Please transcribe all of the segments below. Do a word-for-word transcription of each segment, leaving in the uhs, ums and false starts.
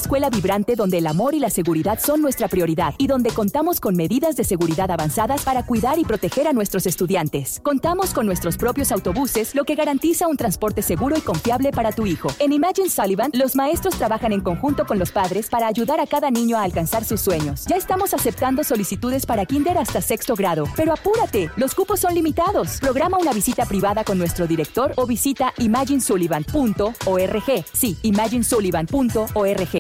escuela vibrante donde el amor y la seguridad son nuestra prioridad y donde contamos con medidas de seguridad avanzadas para cuidar y proteger a nuestros estudiantes. Contamos con nuestros propios autobuses, lo que garantiza un transporte seguro y confiable para tu hijo. En Imagine Sullivan, los maestros trabajan en conjunto con los padres para ayudar a cada niño a alcanzar sus sueños. Ya estamos aceptando solicitudes para kinder hasta sexto grado, pero apúrate, los cupos son limitados. Programa una visita privada con nuestro director o visita imagine sullivan punto org. Sí, imagine sullivan punto org.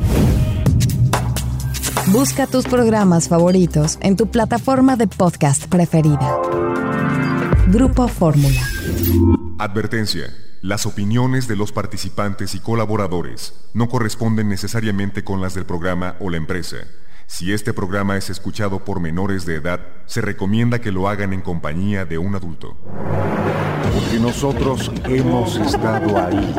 Busca tus programas favoritos en tu plataforma de podcast preferida. Grupo Fórmula. Advertencia. Las opiniones de los participantes y colaboradores no corresponden necesariamente con las del programa o la empresa. Si este programa es escuchado por menores de edad, se recomienda que lo hagan en compañía de un adulto. Porque nosotros hemos estado ahí.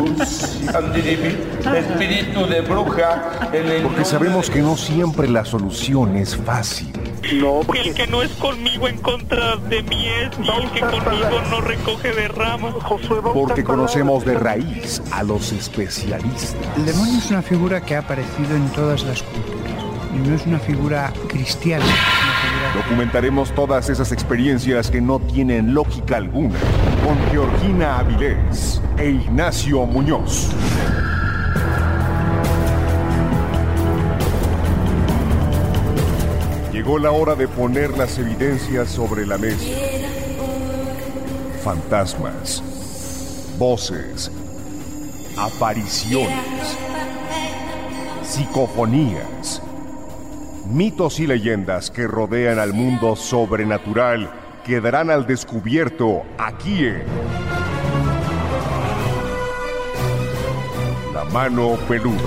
Espíritu de bruja. Porque sabemos que no siempre la solución es fácil. No, porque... El que no es conmigo en contra de mí es, y el que conmigo no recoge de ramas. Porque conocemos de raíz a los especialistas. El demonio es una figura que ha aparecido en todas las culturas. Y no es una figura cristiana. Es una figura... Documentaremos todas esas experiencias que no tienen lógica alguna con Georgina Avilés e Ignacio Muñoz. Llegó la hora de poner las evidencias sobre la mesa. Fantasmas, voces, apariciones, psicofonías, mitos y leyendas que rodean al mundo sobrenatural quedarán al descubierto aquí en La Mano Peluda.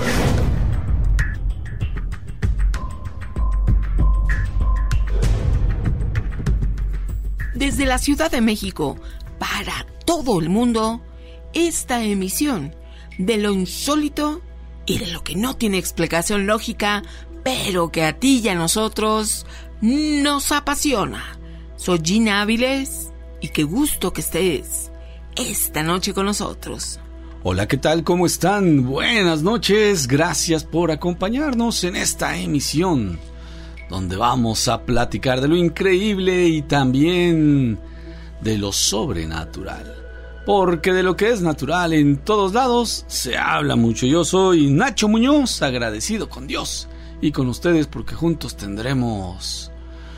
Desde la Ciudad de México, para todo el mundo, esta emisión de lo insólito y de lo que no tiene explicación lógica, pero que a ti y a nosotros nos apasiona. Soy Gina Áviles y qué gusto que estés esta noche con nosotros. Hola, ¿qué tal? ¿Cómo están? Buenas noches, gracias por acompañarnos en esta emisión donde vamos a platicar de lo increíble y también de lo sobrenatural. Porque de lo que es natural en todos lados se habla mucho. Yo soy Nacho Muñoz, agradecido con Dios y con ustedes porque juntos tendremos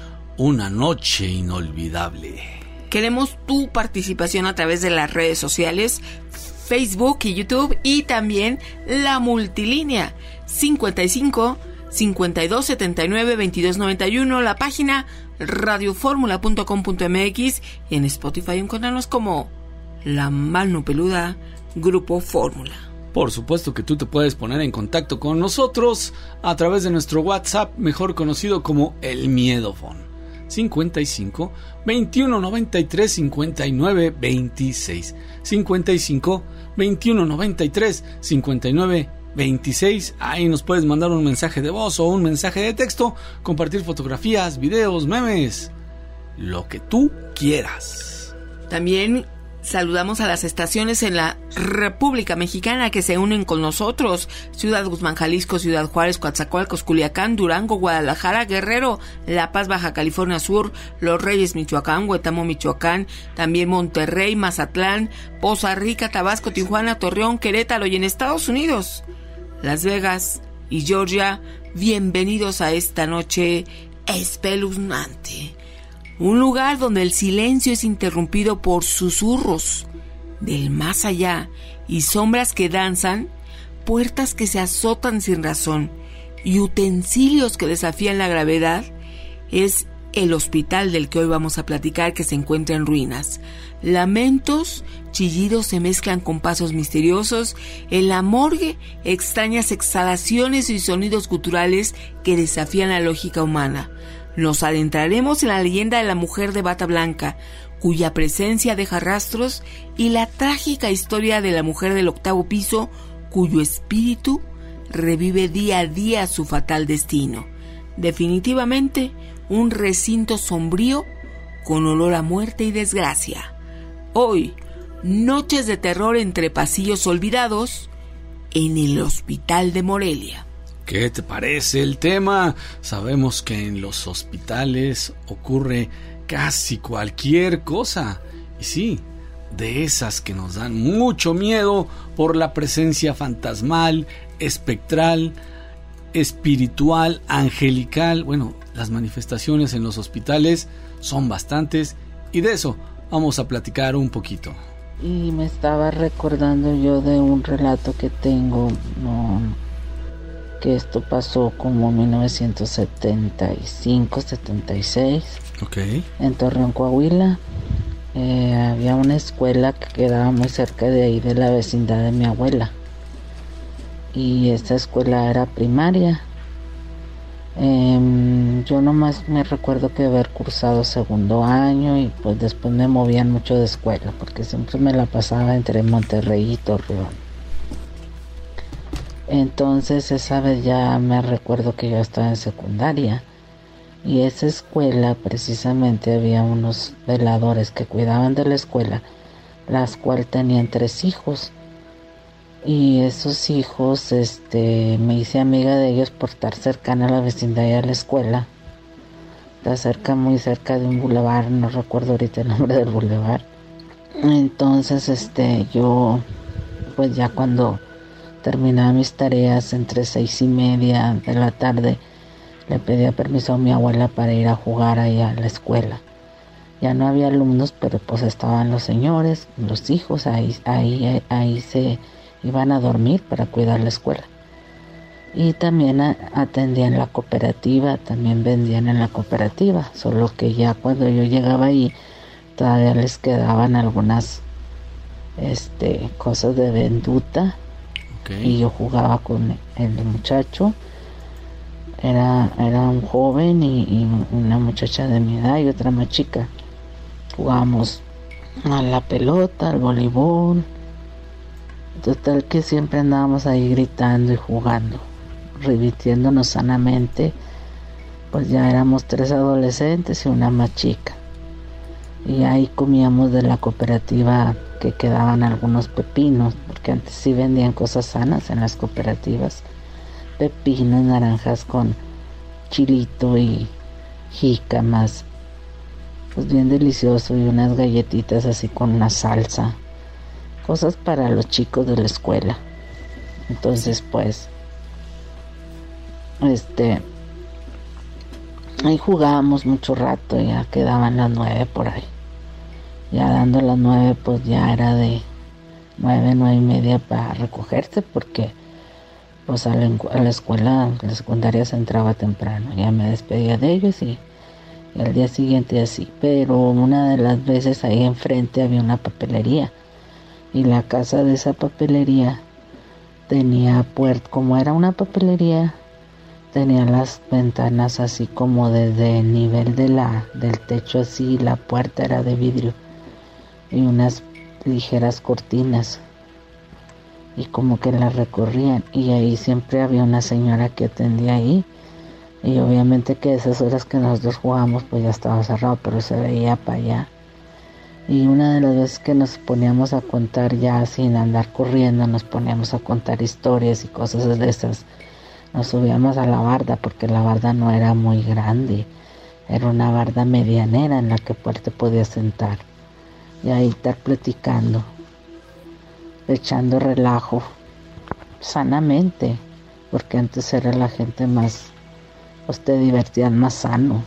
una noche inolvidable. Queremos tu participación a través de las redes sociales, Facebook y YouTube, y también la multilínea cincuenta y cinco, cincuenta y dos, setenta y nueve, veintidós noventa y uno, la página radioformula punto com punto m x y en Spotify encontrarnos como La Mano Peluda Grupo Fórmula. Por supuesto que tú te puedes poner en contacto con nosotros a través de nuestro WhatsApp, mejor conocido como el Miedofón, cincuenta y cinco, veintiuno noventa y tres, cincuenta y nueve veintiséis, cincuenta y cinco, veintiuno noventa y tres, cincuenta y nueve veintiséis. Ahí nos puedes mandar un mensaje de voz o un mensaje de texto, compartir fotografías, videos, memes, lo que tú quieras. También saludamos a las estaciones en la República Mexicana que se unen con nosotros: Ciudad Guzmán, Jalisco, Ciudad Juárez, Coatzacoalcos, Culiacán, Durango, Guadalajara, Guerrero, La Paz, Baja California Sur, Los Reyes, Michoacán, Huetamo, Michoacán, también Monterrey, Mazatlán, Poza Rica, Tabasco, Tijuana, Torreón, Querétaro, y en Estados Unidos, Las Vegas y Georgia. Bienvenidos a esta noche espeluznante. Un lugar donde el silencio es interrumpido por susurros del más allá y sombras que danzan, puertas que se azotan sin razón y utensilios que desafían la gravedad. Es el hospital del que hoy vamos a platicar, que se encuentra en ruinas. Lamentos, chillidos se mezclan con pasos misteriosos. En la morgue, extrañas exhalaciones y sonidos guturales que desafían la lógica humana. Nos adentraremos en la leyenda de la mujer de bata blanca, cuya presencia deja rastros, y la trágica historia de la mujer del octavo piso, cuyo espíritu revive día a día su fatal destino. Definitivamente, un recinto sombrío con olor a muerte y desgracia. Hoy, noches de terror entre pasillos olvidados en el Hospital de Morelia. ¿Qué te parece el tema? Sabemos que en los hospitales ocurre casi cualquier cosa. Y sí, de esas que nos dan mucho miedo por la presencia fantasmal, espectral, espiritual, angelical. Bueno, las manifestaciones en los hospitales son bastantes y de eso vamos a platicar un poquito. Y me estaba recordando yo de un relato que tengo, no, que esto pasó como en mil novecientos setenta y cinco, setenta y seis, okay, en Torreón, Coahuila. Eh, había una escuela que quedaba muy cerca de ahí, de la vecindad de mi abuela, y esta escuela era primaria. Eh, yo nomás me recuerdo que haber cursado segundo año y pues después me movían mucho de escuela porque siempre me la pasaba entre Monterrey y Torreón. Entonces esa vez ya me recuerdo que yo estaba en secundaria y esa escuela precisamente había unos veladores que cuidaban de la escuela, las cuales tenían tres hijos. Y esos hijos, este, me hice amiga de ellos por estar cercana a la vecindad y a la escuela. Está cerca, muy cerca de un bulevar, no recuerdo ahorita el nombre del bulevar. Entonces, este, yo, pues ya cuando terminaba mis tareas entre seis y media de la tarde, le pedía permiso a mi abuela para ir a jugar allá a la escuela. Ya no había alumnos, pero pues estaban los señores, los hijos, ahí, ahí, ahí se iban a dormir para cuidar la escuela. Y también a, atendían la cooperativa, también vendían en la cooperativa, solo que ya cuando yo llegaba ahí todavía les quedaban algunas este, cosas de venduta, okay, y yo jugaba con el muchacho. Era, era un joven y, y una muchacha de mi edad y otra más chica. Jugábamos a la pelota, al voleibol. Total que siempre andábamos ahí gritando y jugando, divirtiéndonos sanamente. Pues ya éramos tres adolescentes y una más chica. Y ahí comíamos de la cooperativa que quedaban algunos pepinos, porque antes sí vendían cosas sanas en las cooperativas. Pepinos, naranjas con chilito y jícamas, pues bien delicioso, y unas galletitas así con una salsa, cosas para los chicos de la escuela. Entonces pues este ahí jugábamos mucho rato, ya quedaban las nueve por ahí, ya dando las nueve pues ya era de nueve, nueve y media para recogerse, porque pues a la, a la escuela, a la secundaria se entraba temprano. Ya me despedía de ellos y, y al día siguiente así. Pero una de las veces ahí enfrente había una papelería y la casa de esa papelería tenía puerta, como era una papelería, tenía las ventanas así como desde el nivel de la, del techo así, la puerta era de vidrio y unas ligeras cortinas, y como que la recorrían, y ahí siempre había una señora que atendía ahí, y obviamente que esas horas que nosotros jugábamos pues ya estaba cerrado, pero se veía para allá. Y una de las veces que nos poníamos a contar, ya sin andar corriendo, nos poníamos a contar historias y cosas de esas, nos subíamos a la barda, porque la barda no era muy grande, era una barda medianera en la que pues te podías sentar y ahí estar platicando, echando relajo sanamente, porque antes era la gente más, pues te divertían más sano.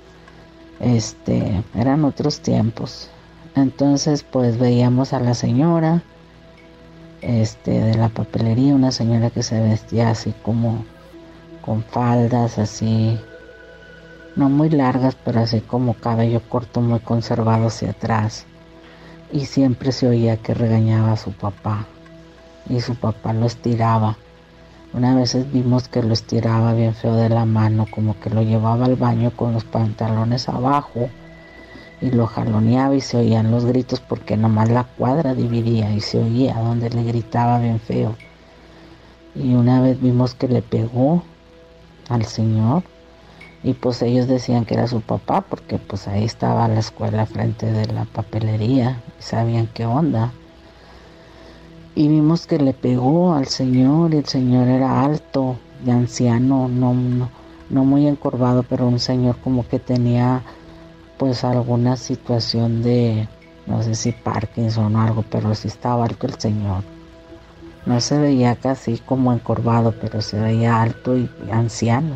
Este, eran otros tiempos. Entonces pues veíamos a la señora este de la papelería, una señora que se vestía así como con faldas así, no muy largas, pero así como cabello corto muy conservado hacia atrás. Y siempre se oía que regañaba a su papá y su papá lo estiraba. Una vez vimos que lo estiraba bien feo de la mano, como que lo llevaba al baño con los pantalones abajo y lo jaloneaba y se oían los gritos, porque nomás la cuadra dividía y se oía donde le gritaba bien feo. Y una vez vimos que le pegó al señor y pues ellos decían que era su papá, porque pues ahí estaba la escuela frente de la papelería y sabían qué onda. Y vimos que le pegó al señor y el señor era alto, de anciano, no, no, no muy encorvado, pero un señor como que tenía pues alguna situación de, no sé si Parkinson o algo, pero sí estaba alto el señor. No se veía casi como encorvado, pero se veía alto y anciano.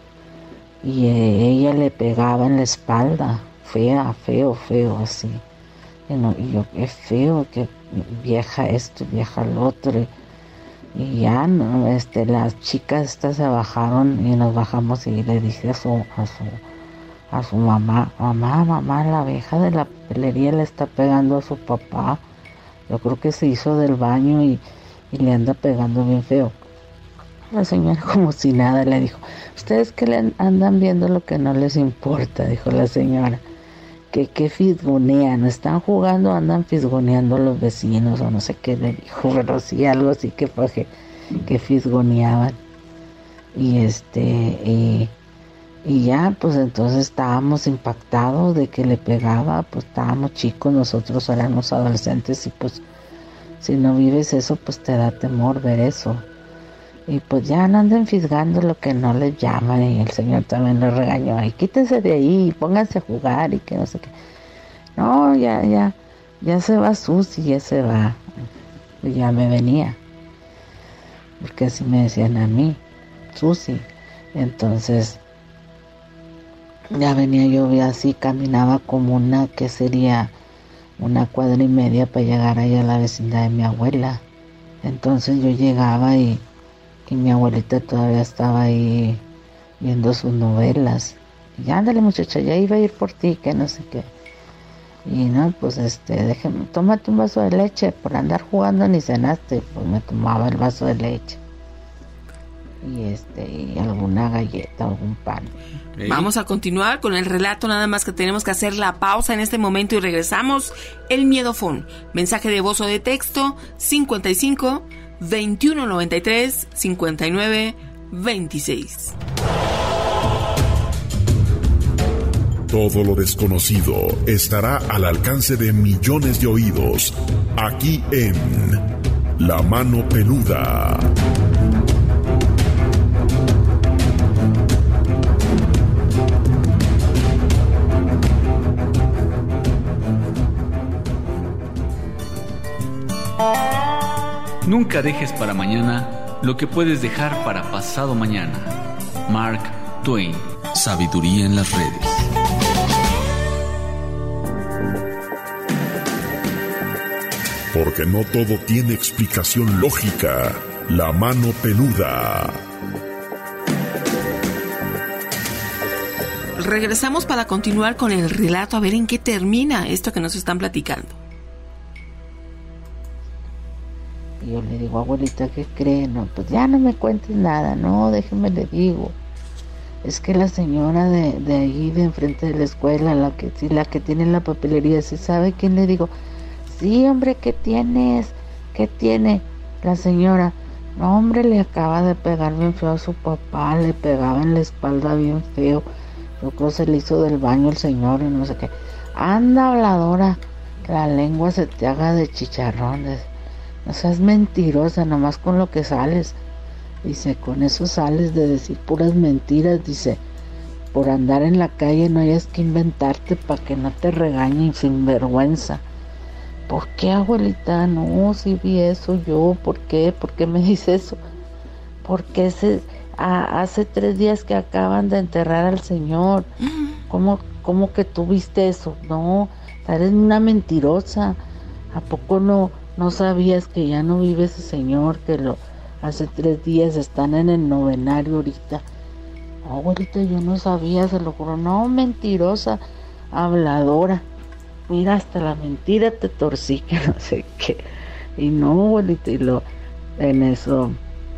Y eh, ella le pegaba en la espalda, fea, feo, feo, así. Y, no, y yo, qué feo, que vieja esto, vieja lo otro. Y, y ya, no, este, las chicas estas se bajaron y nos bajamos y le dije a su, a su, a su mamá, mamá, mamá, la vieja de la papelería le está pegando a su papá. Yo creo que se hizo del baño y, y le anda pegando bien feo. La señora como si nada le dijo, ustedes que le andan viendo lo que no les importa, dijo la señora, que que fisgonean, están jugando, andan fisgoneando los vecinos o no sé qué le dijo, pero sí algo así que fue que, que fisgoneaban. Y este y, y ya pues entonces estábamos impactados de que le pegaba, pues estábamos chicos, nosotros éramos adolescentes y pues si no vives eso pues te da temor ver eso. Y pues ya no anden fisgando lo que no les llaman, y el señor también le regañó, y quítense de ahí, pónganse a jugar y que no sé qué. No, ya, ya, ya se va Susi, ya se va. Y ya me venía, porque así me decían a mí, Susi. Entonces, ya venía yo y así caminaba como una, que sería una cuadra y media para llegar ahí a la vecindad de mi abuela. Entonces yo llegaba y y mi abuelita todavía estaba ahí viendo sus novelas. Y ándale muchacha, ya iba a ir por ti, que no sé qué. Y no, pues este, déjeme, tómate un vaso de leche, por andar jugando ni cenaste. Pues me tomaba el vaso de leche. Y este, y alguna galleta, algún pan. Okay. Vamos a continuar con el relato, nada más que tenemos que hacer la pausa en este momento y regresamos. El Miedofón, mensaje de voz o de texto, cincuenta y cinco, veintiuno noventa y tres, cincuenta y nueve, veintiséis. Todo lo desconocido estará al alcance de millones de oídos, aquí en La Mano Peluda. Nunca dejes para mañana lo que puedes dejar para pasado mañana. Mark Twain. Sabiduría en las redes. Porque no todo tiene explicación lógica. La Mano Peluda. Regresamos para continuar con el relato, a ver en qué termina esto que nos están platicando. Y yo le digo, abuelita, ¿qué cree? No, pues ya no me cuentes nada, no, déjeme le digo. Es que la señora de, de ahí, de enfrente de la escuela, la que sí, la que tiene la papelería, ¿sí sabe quién? Le digo, sí, hombre, ¿qué tienes? ¿Qué tiene la señora? No, hombre, le acaba de pegar bien feo a su papá, le pegaba en la espalda bien feo. Yo creo que se le hizo del baño el señor y no sé qué. Anda, habladora, la lengua se te haga de chicharrones. No seas mentirosa, nomás con lo que sales. Dice, con eso sales de decir puras mentiras. Dice, por andar en la calle no hayas que inventarte para que no te regañen sin vergüenza. ¿Por qué, abuelita? No, si vi eso yo. ¿Por qué? ¿Por qué me dice eso? Porque ese, a, hace tres días que acaban de enterrar al señor. ¿Cómo, cómo que tú viste eso? No, eres una mentirosa. ¿A poco no? ¿No sabías que ya no vive ese señor? Que lo hace tres días están en el novenario ahorita. No, abuelita, yo no sabía, se lo juro. No, mentirosa, habladora. Mira, hasta la mentira te torcí, que no sé qué. Y no, abuelita, y lo, en eso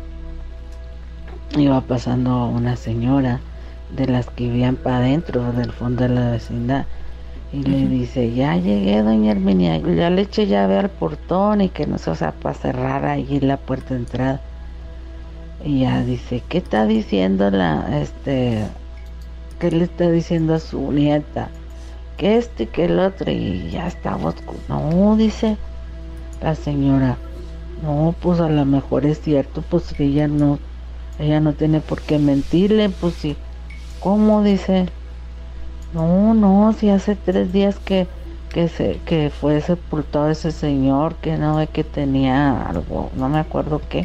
iba pasando una señora de las que vivían para adentro, del fondo de la vecindad. Y uh-huh. le dice, ya llegué, doña Herminia, ya le eché llave al portón y que no se, o sea, para cerrar ahí la puerta de entrada. Y ya dice, ¿qué está diciendo la, este, qué le está diciendo a su nieta? Que este y que el otro, y ya estamos, no, dice la señora, no, pues a lo mejor es cierto, pues que ella no, ella no tiene por qué mentirle, pues sí. ¿Cómo? Dice, no, no, si hace tres días que, que, se, que fue sepultado ese señor, que no ve que tenía algo, no me acuerdo qué.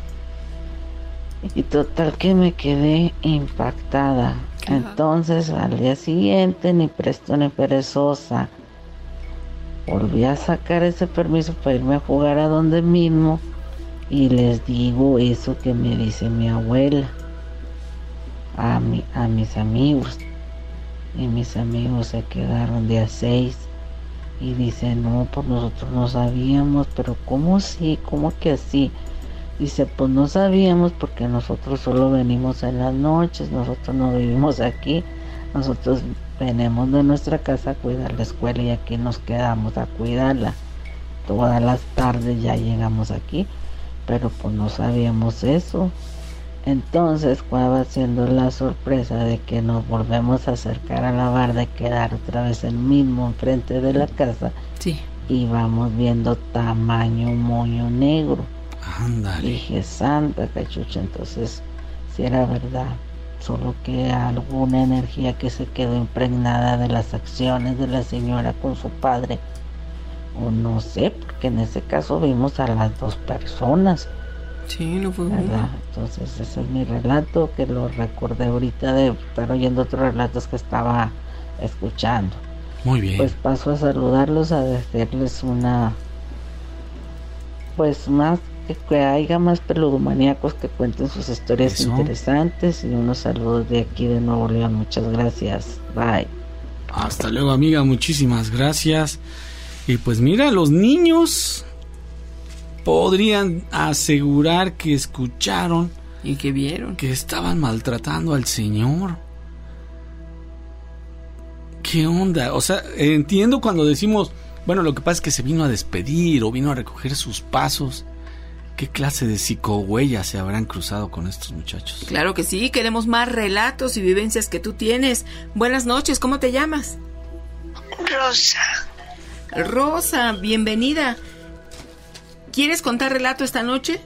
Y total que me quedé impactada. Ajá. Entonces al día siguiente, ni presto ni perezosa, volví a sacar ese permiso para irme a jugar a donde mismo y les digo eso que me dice mi abuela a, mi, a mis amigos. Y mis amigos se quedaron día seis y dicen, no, pues nosotros no sabíamos. Pero ¿cómo sí? ¿Cómo que así? Dice, pues no sabíamos porque nosotros solo venimos en las noches, nosotros no vivimos aquí, nosotros venimos de nuestra casa a cuidar la escuela y aquí nos quedamos a cuidarla. Todas las tardes ya llegamos aquí, pero pues no sabíamos eso. Entonces, cuando va siendo la sorpresa de que nos volvemos a acercar a la barda y quedar otra vez el mismo enfrente de la casa, sí. Y vamos viendo tamaño moño negro. Ándale. Dije, santa cachucha, entonces si era verdad, solo que alguna energía que se quedó impregnada de las acciones de la señora con su padre, o no sé, porque en ese caso vimos a las dos personas. Sí, no fue ¿verdad? Entonces ese es mi relato, que lo recordé ahorita de estar oyendo otros relatos que estaba escuchando. Muy bien. Pues paso a saludarlos, a decirles una, pues más que, que haya más peludomaníacos que cuenten sus historias Eso. interesantes, y unos saludos de aquí de Nuevo León. Muchas gracias. Bye. Hasta luego, amiga. Muchísimas gracias. Y pues mira, los niños podrían asegurar que escucharon y que vieron que estaban maltratando al señor. ¿Qué onda? O sea, entiendo cuando decimos, bueno, lo que pasa es que se vino a despedir o vino a recoger sus pasos. ¿Qué clase de psicohuellas se habrán cruzado con estos muchachos? Claro que sí, queremos más relatos y vivencias que tú tienes. Buenas noches, ¿cómo te llamas? Rosa. Rosa, bienvenida. ¿Quieres contar relato esta noche?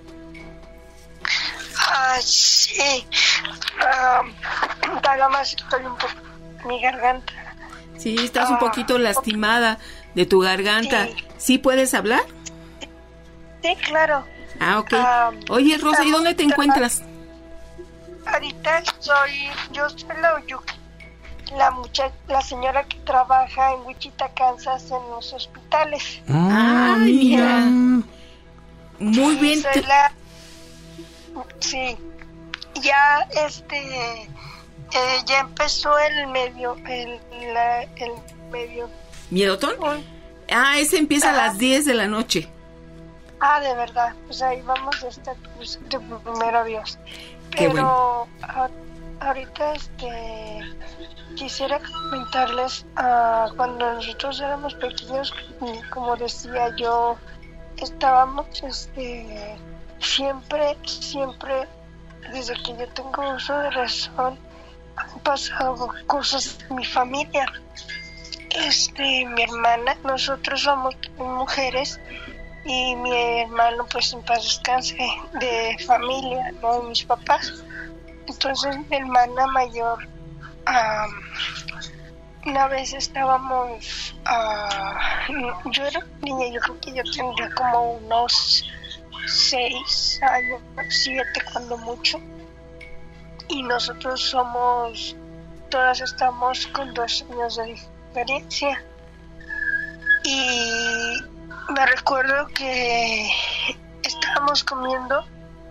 Ah, sí. Uh, nada más estoy un poco... mi garganta. Sí, estás uh, un poquito lastimada de tu garganta. Sí, ¿Sí puedes hablar? Sí, claro. Ah, ok. Um, Oye, Rosa, ¿y dónde te encuentras? Ahorita soy, yo soy la Oyuki, la muchacha, la señora que trabaja en Wichita, Kansas, en los hospitales. Ah, mira. Muy sí, bien. Soy la, sí, ya este, eh, ya empezó el medio, el, la, el medio. ¿Miedotón? Ah, ese empieza ah. a las diez de la noche. Ah, de verdad, pues ahí vamos a estar, pues, de primero Dios. Qué Pero bueno. a, ahorita este quisiera comentarles uh, cuando nosotros éramos pequeños, como decía yo, estábamos este siempre, siempre, desde que yo tengo uso de razón, han pasado cosas en mi familia. Este, mi hermana, nosotros somos mujeres. Y mi hermano, pues en paz descanse, de familia, no de mis papás. Entonces mi hermana mayor, um, una vez estábamos, uh, yo era niña, yo creo que yo tendría como unos seis años, siete cuando mucho. Y nosotros somos, todas estamos con dos años de diferencia. Y me recuerdo que estábamos comiendo,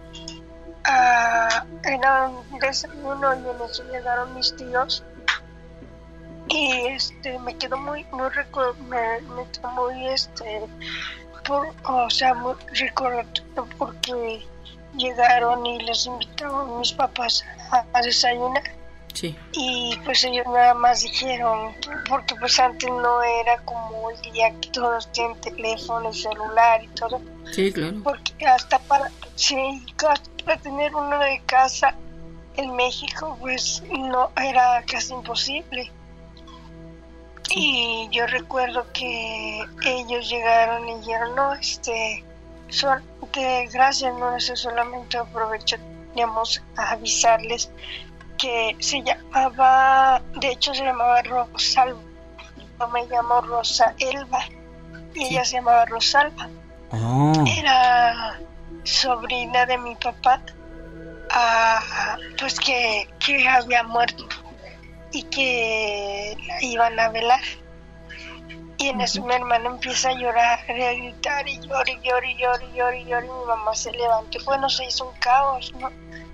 uh, era un desayuno y en eso llegaron mis tíos y este me quedó muy muy recu- me, me quedó muy este por, o sea muy recordatorio porque llegaron y les invitaron mis papás a, a desayunar. Sí. Y pues ellos nada más dijeron, porque pues antes no era como hoy día que todos tienen teléfono, celular y todo. Sí, claro. Porque hasta para, sí, hasta para tener uno de casa en México pues no era casi imposible. Sí. Y yo recuerdo que ellos llegaron y dijeron, no, este, solamente gracias, no, eso solamente aprovecho veníamos a avisarles que se llamaba, de hecho se llamaba Rosalba. Yo me llamo Rosa Elba y sí. Ella se llamaba Rosalba. Oh. Era sobrina de mi papá, uh, pues que, que había muerto y que la iban a velar. Y en eso mi hermana empieza a llorar, a gritar y llora y llora y llora y llora y llora y mi mamá se levantó. Bueno, se hizo un caos, ¿no?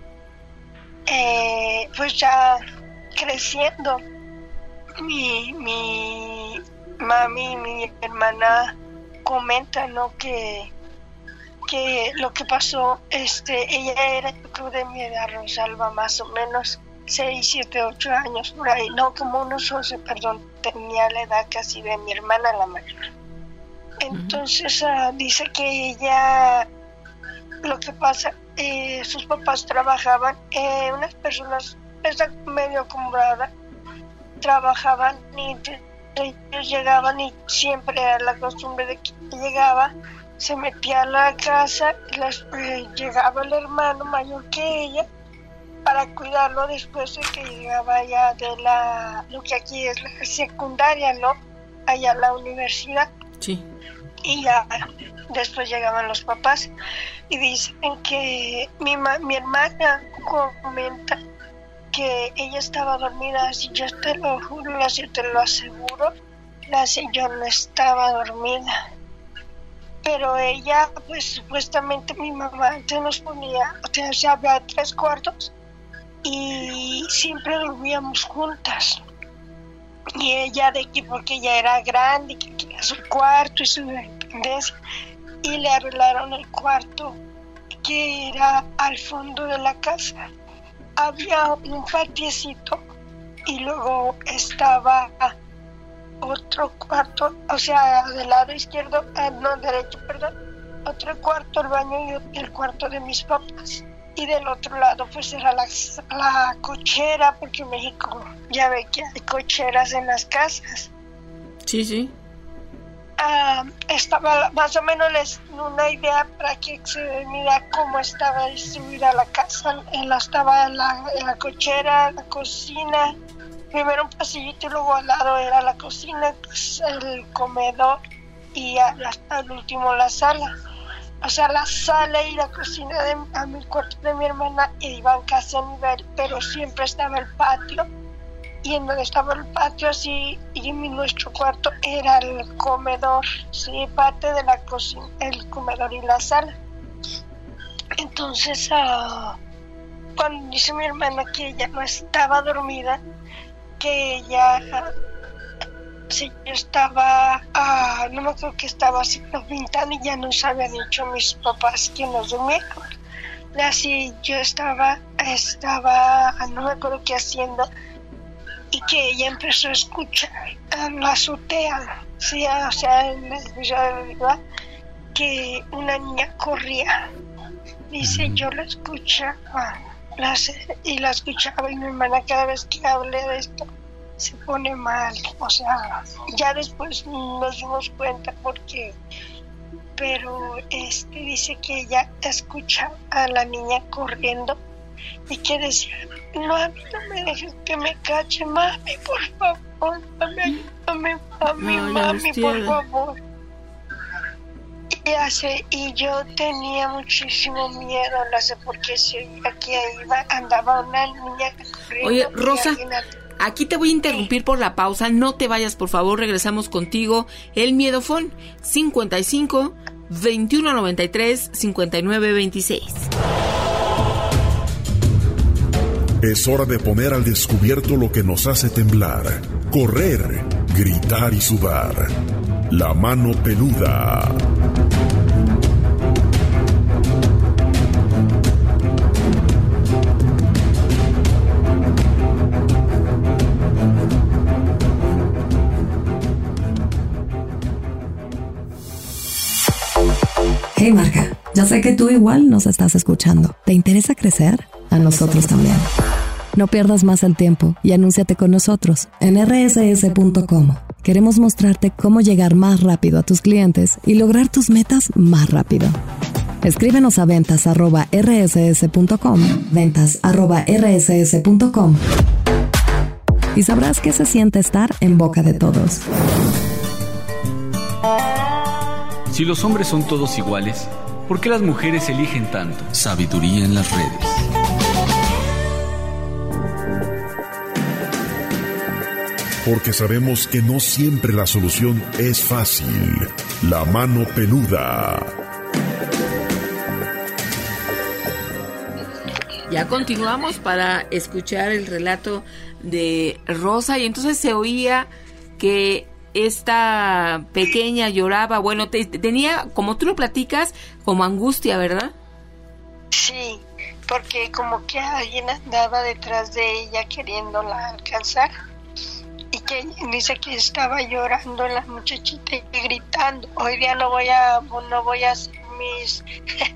Eh, pues ya creciendo, mi, mi mami y mi hermana comentan, ¿no? Que, que lo que pasó, este, ella era, yo creo, de mi edad, Rosalba, más o menos seis, siete, ocho años por ahí, no, como unos once, perdón, tenía la edad casi de mi hermana la mayor. Entonces uh-huh. uh, dice que ella, lo que pasa, eh, sus papás trabajaban, eh, unas personas medio acomodada, trabajaban y ellos llegaban y siempre era la costumbre de que llegaba, se metía a la casa, les, eh, llegaba el hermano mayor que ella para cuidarlo después de que llegaba ya de la, lo que aquí es la secundaria, ¿no? Allá a la universidad. Sí. Y ya después llegaban los papás y dicen que mi, ma, mi hermana comenta que ella estaba dormida, así yo te lo juro, así te lo aseguro, así yo no estaba dormida. Pero ella, pues supuestamente mi mamá antes nos ponía, o sea, había tres cuartos y siempre dormíamos juntas. Y ella de que porque ella era grande, que quería su cuarto y su independencia, y le arreglaron el cuarto que era al fondo de la casa. Había un patiecito y luego estaba otro cuarto, o sea, del lado izquierdo, eh, no, derecho, perdón, otro cuarto, el baño y el cuarto de mis papás. Y del otro lado pues era la, la cochera, porque en México ya ve que hay cocheras en las casas. Sí, sí. Uh, estaba más o menos les, una idea para que se mira cómo estaba distribuida la casa. En la, estaba la, en la cochera, la cocina, primero un pasillito y luego al lado era la cocina, pues, el comedor y a, al último la sala. O sea, la sala y la cocina de a mi cuarto de mi hermana iban casi a nivel, pero siempre estaba el patio. Y en donde estaba el patio así, y en nuestro cuarto era el comedor, sí, parte de la cocina, el comedor y la sala. Entonces, uh, cuando dice mi hermana que ella no estaba dormida, que ella, uh, sí, yo estaba, uh, no me acuerdo que estaba haciendo pintando y ya nos habían dicho mis papás que nos durmieron. Así yo estaba, estaba, no me acuerdo qué haciendo, y que ella empezó a escuchar en la azotea, sí, o sea, en la, que una niña corría. Dice, yo la escuchaba, la, y la escuchaba, y mi hermana cada vez que hable de esto se pone mal. O sea, ya después nos dimos cuenta porque, pero este dice que ella escucha a la niña corriendo y que decía, no, a mí no me dejes que me cache, mami, por favor, mami, ayúdame, mami, no, mami, por favor. Y, hace, y yo tenía muchísimo miedo, no sé por qué, si aquí iba, andaba una niña corriendo. Oye, Rosa, aquí te voy a interrumpir sí. por la pausa, no te vayas, por favor, regresamos contigo. El Miedofón, cincuenta y cinco, veintiuno noventa y tres, cincuenta y nueve veintiséis. Es hora de poner al descubierto lo que nos hace temblar, correr, gritar y sudar. La mano peluda. Hey Marca, ya sé que tú igual nos estás escuchando. ¿Te interesa crecer? A nosotros también. No pierdas más el tiempo y anúnciate con nosotros en erre ese ese punto com. Queremos mostrarte cómo llegar más rápido a tus clientes y lograr tus metas más rápido. Escríbenos a ventas arroba rss punto com, ventas arroba rss punto com, y sabrás qué se siente estar en boca de todos. Si los hombres son todos iguales, ¿por qué las mujeres eligen tanto? Sabiduría en las redes. Porque sabemos que no siempre la solución es fácil. La mano peluda. Ya continuamos para escuchar el relato de Rosa, y entonces se oía que esta pequeña lloraba, bueno, te, tenía, como tú lo platicas, como angustia, ¿verdad? Sí, porque como que alguien andaba detrás de ella queriéndola alcanzar, y que dice que estaba llorando la muchachita y gritando. Hoy día no voy a no voy a hacer mis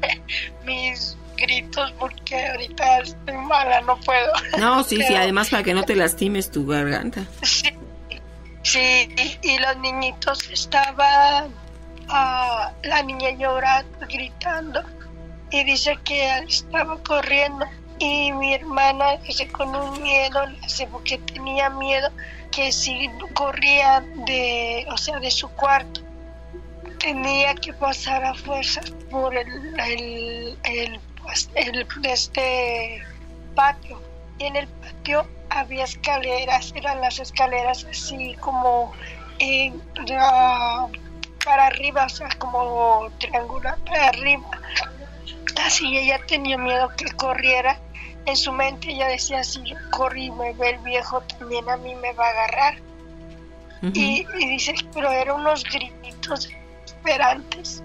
mis gritos porque ahorita estoy mala, no puedo. No, sí, Pero, sí, además para que no te lastimes tu garganta. Sí, sí, y, y los niñitos estaban, uh, la niña llorando, gritando, y dice que estaba corriendo, y mi hermana dice con un miedo, dice porque tenía miedo que si corría de, o sea, de su cuarto, tenía que pasar a fuerzas por el, el, el, pues, el este patio, y en el patio había escaleras, eran las escaleras así como eh, uh, para arriba, o sea, como triangular para arriba. Así ella tenía miedo que corriera. En su mente ella decía, si yo corro y me ve el viejo, también a mí me va a agarrar. Uh-huh. y, y dice, pero eran unos gritos desesperantes.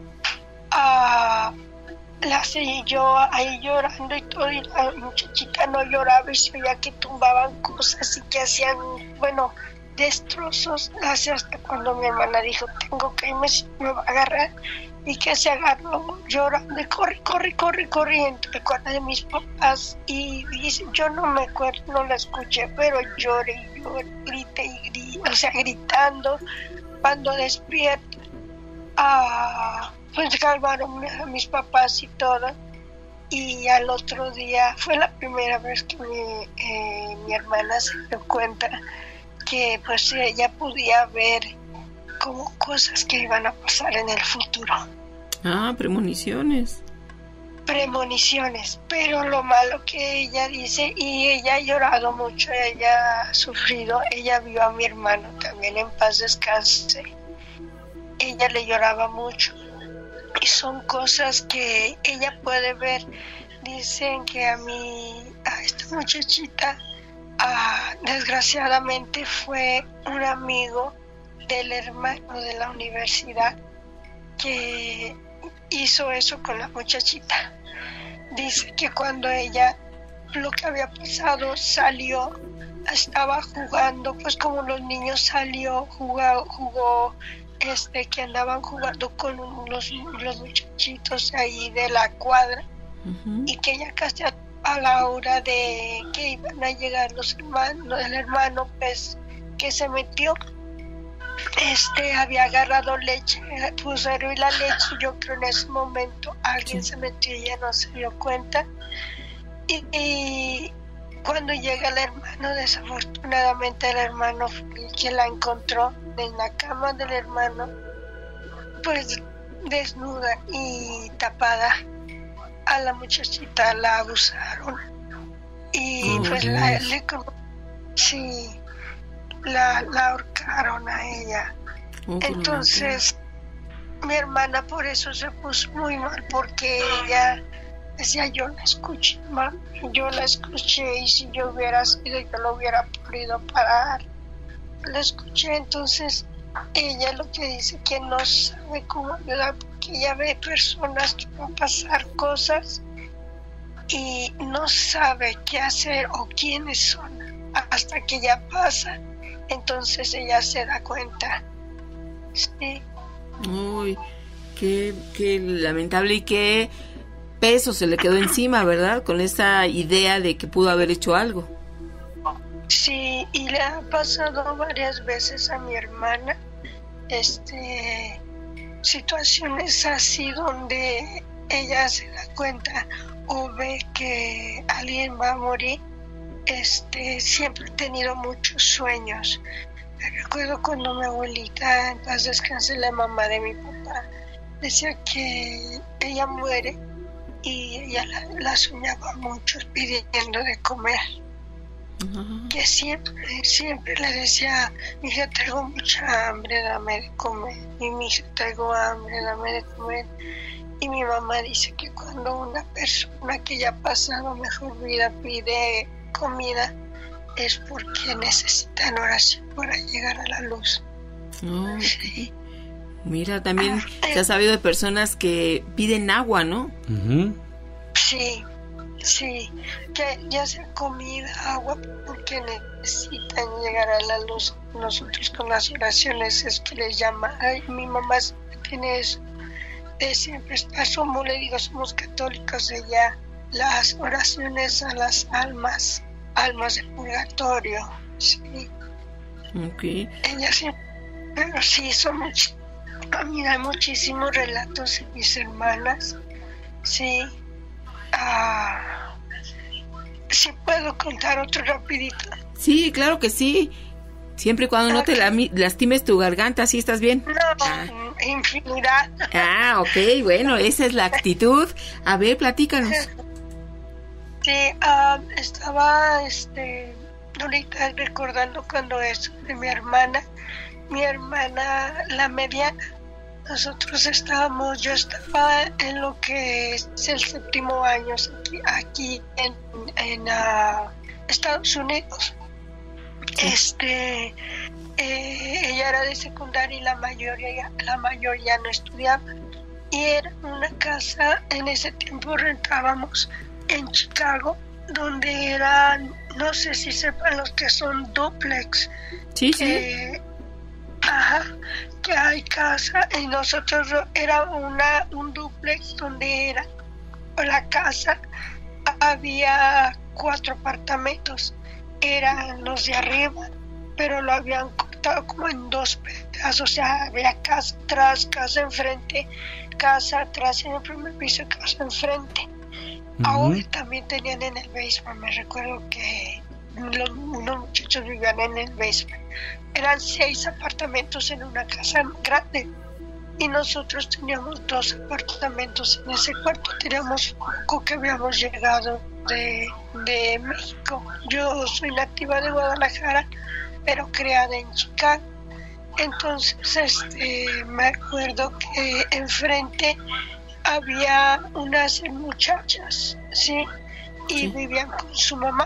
Uh, la seguí yo ahí llorando y todo, y la muchachita no lloraba, y se veía que tumbaban cosas y que hacían, bueno, destrozos. Hasta cuando mi hermana dijo, tengo que irme, si me va a agarrar, y que se agarró llorando, y corre, corre, corre, corre, y me acuerdo de mis papás, y dice, yo no me acuerdo, no la escuché, pero lloré y lloré, grité y grité, o sea, gritando. Cuando despierto, ah, pues calmaron a mis papás y todo, y al otro día fue la primera vez que mi, eh, mi hermana se dio cuenta que pues ella podía ver como cosas que iban a pasar en el futuro. Ah, premoniciones. Premoniciones, pero lo malo que ella dice, y ella ha llorado mucho, ella ha sufrido, ella vio a mi hermano también, en paz descanse. Ella le lloraba mucho, y son cosas que ella puede ver. Dicen que a mí, a esta muchachita, ah, desgraciadamente fue un amigo del hermano de la universidad que hizo eso con la muchachita. Dice que cuando ella, lo que había pasado, salió, estaba jugando, pues como los niños, salió, jugó, jugó este, que andaban jugando con los, los muchachitos ahí de la cuadra, uh-huh. y que ella casi a, a la hora de que iban a llegar los hermanos, el hermano, pues, que se metió, este había agarrado leche, puso a hervir la leche. Yo creo en ese momento alguien se metió y ella no se dio cuenta, y, y cuando llega el hermano, desafortunadamente el hermano fue el que la encontró en la cama del hermano, pues desnuda y tapada. A la muchachita la abusaron y oh, pues la, le, sí, la, la ahorcaron a ella. Oh, entonces mi hermana por eso se puso muy mal, porque ella decía, yo la escuché, ma, yo la escuché, y si yo hubiera sido, yo lo hubiera podido parar. La escuché. Entonces ella lo que dice, que no sabe cómo ayudar, porque ella ve personas que van a pasar cosas y no sabe qué hacer o quiénes son hasta que ya pasa. Entonces ella se da cuenta. Sí. Uy, qué, qué lamentable, y qué peso se le quedó encima, ¿verdad? Con esa idea de que pudo haber hecho algo. Sí, y le ha pasado varias veces a mi hermana, este, situaciones así donde ella se da cuenta o ve que alguien va a morir, este, siempre he tenido muchos sueños. Me recuerdo cuando mi abuelita, en paz descanse, la mamá de mi papá, decía que ella muere y ella la, la soñaba mucho pidiendo de comer. Uh-huh. Que siempre, siempre le decía, mi hija, traigo mucha hambre, dame de comer. Y mi hija, traigo hambre, dame de comer. Y mi mamá dice que cuando una persona que ya ha pasado mejor vida pide comida, es porque necesitan oración para llegar a la luz. Oh, sí. Mira, también ah, se ha sabido de personas que piden agua, ¿no? Uh-huh. Sí, sí, que ya sea comida, agua, porque necesitan llegar a la luz. Nosotros con las oraciones es que les llama. Ay, mi mamá tiene eso. De siempre somos, le digo, somos católicos de ya. Las oraciones a las almas, almas del purgatorio, sí. Ok. Ella sí, pero sí, son muchos. A mí hay muchísimos relatos de mis hermanas, sí. Ah, sí puedo contar otro rapidito. Sí, claro que sí. Siempre y cuando okay. no te la, lastimes tu garganta, ¿sí estás bien? No, ah. infinidad. Ah, ok, bueno, esa es la actitud. A ver, platícanos. Sí, um, estaba este, ahorita recordando cuando eso de mi hermana, mi hermana, la mediana. Nosotros estábamos, yo estaba en lo que es el séptimo año aquí, aquí en, en uh, Estados Unidos. Este, eh, ella era de secundaria y la mayoría, la mayoría no estudiaba. Y era una casa, en ese tiempo rentábamos en Chicago, donde eran, no sé si sepan los que son duplex. Sí, sí. Eh, ajá, que hay casa, y nosotros era una un duplex donde era la casa, había cuatro apartamentos. Eran los de arriba, pero lo habían cortado como en dos pedazos, o sea, había casa atrás, casa enfrente, casa atrás en el primer piso, casa enfrente. Uh-huh. Ahora también tenían en el basement, me recuerdo que los, unos muchachos vivían en el basement. Eran seis apartamentos en una casa grande y nosotros teníamos dos apartamentos en ese cuarto. Teníamos poco que habíamos llegado de, de México. Yo soy nativa de Guadalajara, pero criada en Chicago. Entonces este, me acuerdo que enfrente había unas muchachas, ¿sí? Y sí. Vivían con su mamá.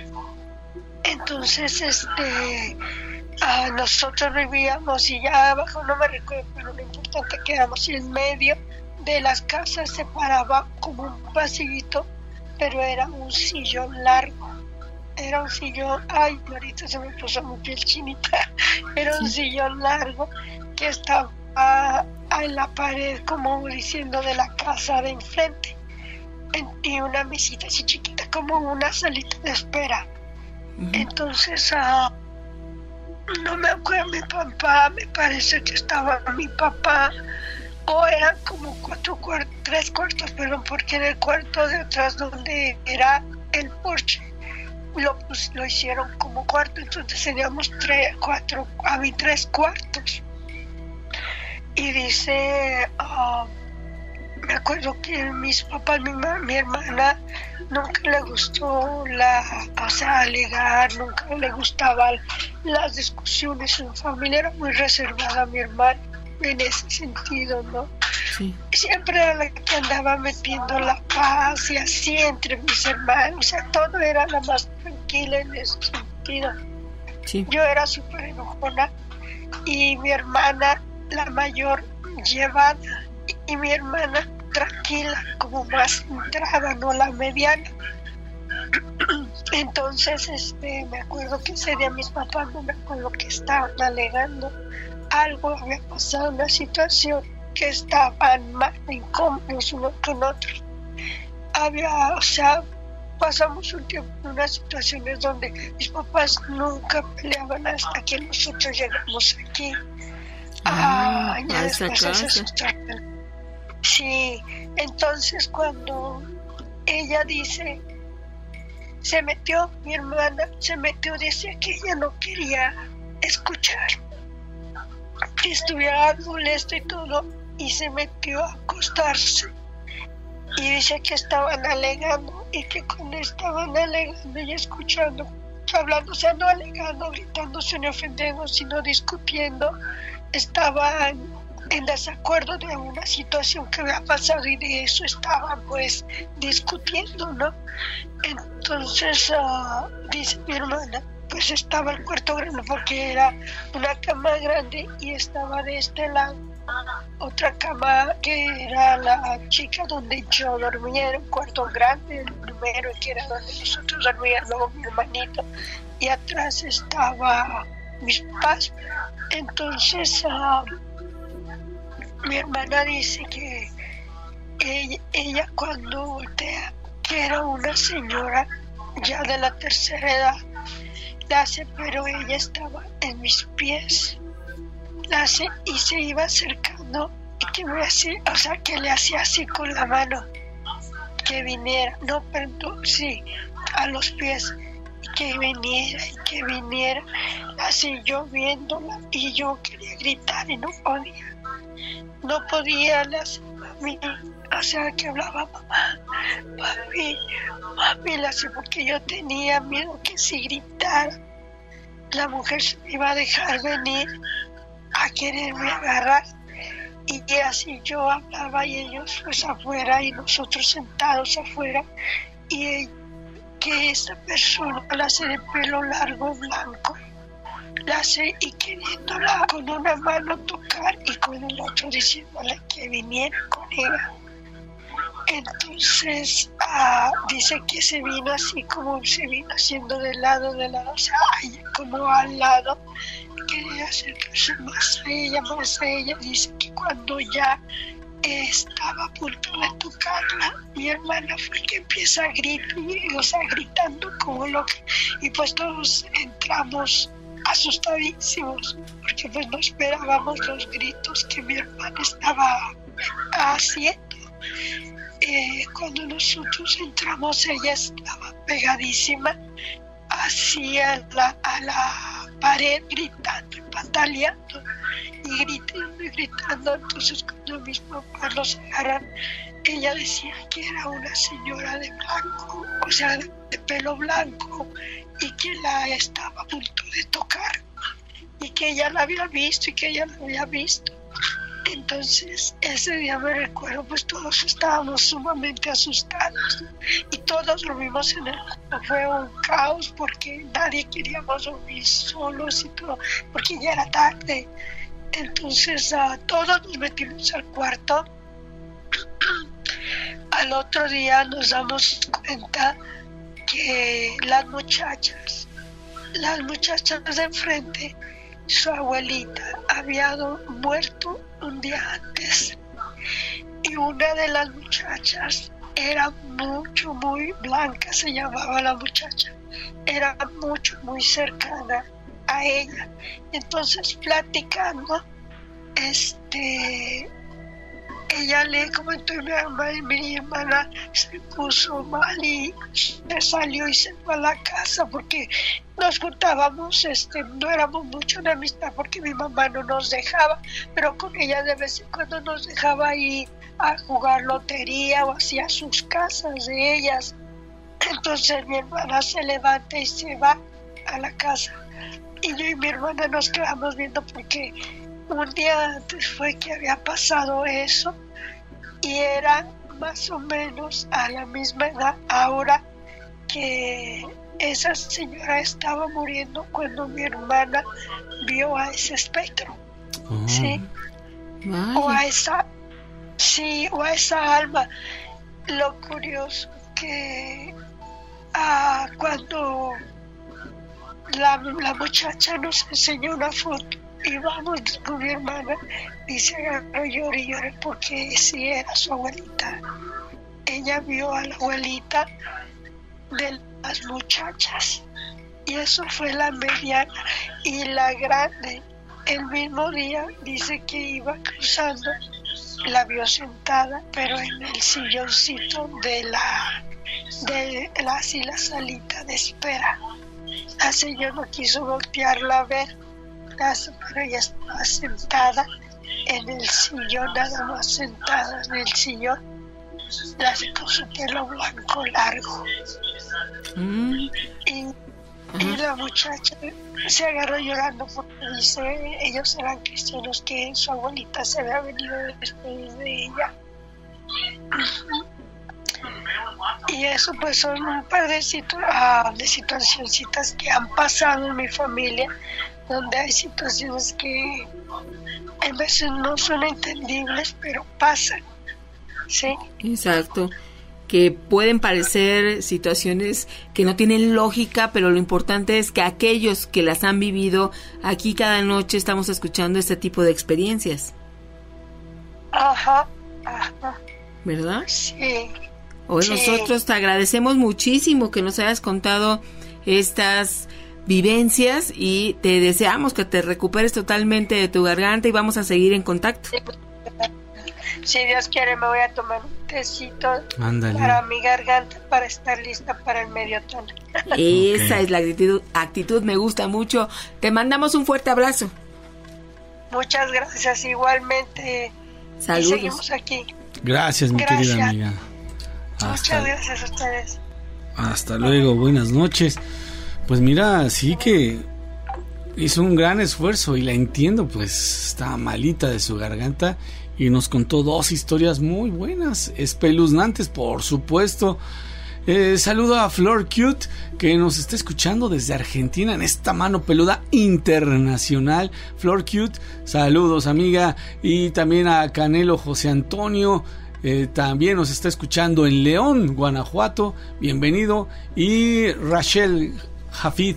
Entonces este uh, nosotros vivíamos y ya abajo, no me recuerdo, pero lo importante que éramos, y en medio de las casas se paraba como un pasillito, pero era un sillón largo. Era un sillón, ay, ahorita se me puso mi piel chinita. Era un sillón largo que estaba en la pared, como diciendo, de la casa de enfrente. Y una mesita así chiquita, como una salita de espera. Uh-huh. Entonces, uh, no me acuerdo, mi papá, me parece que estaba mi papá, o eran como cuatro cuartos, tres cuartos, perdón, porque en el cuarto de atrás donde era el porche, lo, pues, lo hicieron como cuarto, entonces teníamos tres, cuatro, a mí tres cuartos. Y dice, uh, me acuerdo que mis papás, mi, mi hermana, nunca le gustó la, o sea, alegar, nunca le gustaban las discusiones. Su familia era muy reservada, mi hermana, en ese sentido, ¿no? Sí. Siempre era la que andaba metiendo la paz y así entre mis hermanos, o sea, todo era la más tranquila en ese sentido. Sí. Yo era súper enojona y mi hermana, la mayor, llevada, y mi hermana tranquila, como más entrada, no la mediana. Entonces este me acuerdo que ese día mis papás, no me acuerdo que estaban alegando, algo había pasado, una situación que estaban más incómodos uno con otro. Había, o sea, pasamos un tiempo en unas situaciones donde mis papás nunca peleaban hasta que nosotros llegamos aquí. Ah, ah ya esa casa. Sí, entonces cuando ella dice, se metió, mi hermana se metió, decía que ella no quería escuchar, que estuviera molesto y todo, y se metió a acostarse. Y dice que estaban alegando, y que cuando estaban alegando y escuchando, hablando, o sea, no alegando, gritándose, ni ofendiendo, sino discutiendo, estaban en desacuerdo de una situación que había pasado, y de eso estaban pues discutiendo, ¿no? Entonces uh, dice mi hermana, pues estaba el cuarto grande porque era una cama grande, y estaba de este lado otra cama que era la chica donde yo dormía, era un cuarto grande, el primero, que era donde nosotros dormíamos, luego mi hermanito, y atrás estaba mis papás. Entonces uh, mi hermana dice que ella, ella cuando voltea, que era una señora ya de la tercera edad, la hace, pero ella estaba en mis pies, la hace y se iba acercando, y que me hacía, o sea, que le hacía así con la mano, que viniera, no, perdón, sí, a los pies, y que viniera, y que viniera, así yo viéndola, y yo quería gritar y no podía, no podía, la hace mami, o sea, que hablaba mamá, papi, mami, la hace, porque yo tenía miedo que si gritara, la mujer se me iba a dejar venir a quererme agarrar. Y así yo hablaba y ellos pues afuera y nosotros sentados afuera, y que esta persona la hace de pelo largo blanco, la hace y queriéndola con una mano tocar y con el otro diciéndole que viniera con ella. Entonces uh, dice que se vino así como se vino haciendo de lado, de lado, o sea, como al lado, quería acercarse más a ella, más a ella. Dice que cuando ya eh, estaba a punto de tocarla, mi hermana fue que empieza a gritar, o sea, gritando como loca, y pues todos entramos asustadísimos, porque pues no esperábamos los gritos que mi hermana estaba haciendo. Eh, cuando nosotros entramos, ella estaba pegadísima hacia la, a la pared, gritando y pataleando, y gritando y gritando. Entonces cuando mis papás los agarran, ella decía que era una señora de blanco, o sea, de, de pelo blanco, y que la estaba a punto de tocar, y que ella la había visto, y que ella la había visto. Entonces ese día me recuerdo, pues todos estábamos sumamente asustados, y todos dormimos en el cuarto. Fue un caos porque nadie queríamos dormir solos y todo, porque ya era tarde. Entonces uh, todos nos metimos al cuarto. Al otro día nos damos cuenta que las muchachas, las muchachas de enfrente, su abuelita había muerto un día antes, y una de las muchachas era mucho, muy blanca, se llamaba la muchacha, era mucho, muy cercana a ella. Entonces platicando, este, ella le comentó, mi hermana, mi hermana se puso mal y se salió y se fue a la casa, porque nos juntábamos, este, no éramos mucho de amistad porque mi mamá no nos dejaba, pero con ella de vez en cuando nos dejaba ir a jugar lotería o hacia sus casas de ellas. Entonces mi hermana se levanta y se va a la casa, y yo y mi hermana nos quedamos viendo, porque un día antes fue que había pasado eso, y era más o menos a la misma edad ahora que esa señora estaba muriendo cuando mi hermana vio a ese espectro. Oh. Sí, Vaya. o a esa sí o a esa alma. Lo curioso que ah, cuando la, la muchacha nos enseñó una foto y vamos con mi hermana, y se agarró, lloré y lloré, porque sí era su abuelita. Ella vio a la abuelita de las muchachas, y eso fue la mediana. Y la grande, el mismo día, dice que iba cruzando la vio sentada, pero en el silloncito de la, de la, así la salita de espera. La señora no quiso voltearla a ver, pero ella estaba sentada en el sillón, nada más sentada en el sillón, la con su pelo blanco largo. Mm. Y, y la muchacha se agarró llorando porque dice, ellos eran cristianos, que su abuelita se había venido a despedir de ella. Y eso pues son un par de, situ- uh, de situacioncitas que han pasado en mi familia, donde hay situaciones que a veces no son entendibles, pero pasan, ¿sí? Exacto, que pueden parecer situaciones que no tienen lógica, pero lo importante es que aquellos que las han vivido, aquí cada noche estamos escuchando este tipo de experiencias. Ajá, ajá. ¿Verdad? Sí. Hoy sí. Nosotros te agradecemos muchísimo que nos hayas contado estas vivencias y te deseamos que te recuperes totalmente de tu garganta y vamos a seguir en contacto. Si Dios quiere, me voy a tomar un tecito Ándale. Para mi garganta para estar lista para el medio tono. Esa Okay. es la actitud, actitud, me gusta mucho. Te mandamos un fuerte abrazo. Muchas gracias, igualmente. Saludos. Y seguimos aquí. Gracias, mi Gracias. querida amiga. Hasta, Muchas gracias a ustedes. hasta luego, buenas noches. Pues mira, sí que hizo un gran esfuerzo y la entiendo, pues está malita de su garganta y nos contó dos historias muy buenas, espeluznantes, por supuesto. Eh, saludo a Flor Cute, que nos está escuchando desde Argentina en esta mano peluda internacional. Flor Cute, saludos, amiga. Y también a Canelo José Antonio, eh, también nos está escuchando en León, Guanajuato. Bienvenido. Y Rachel Jafid,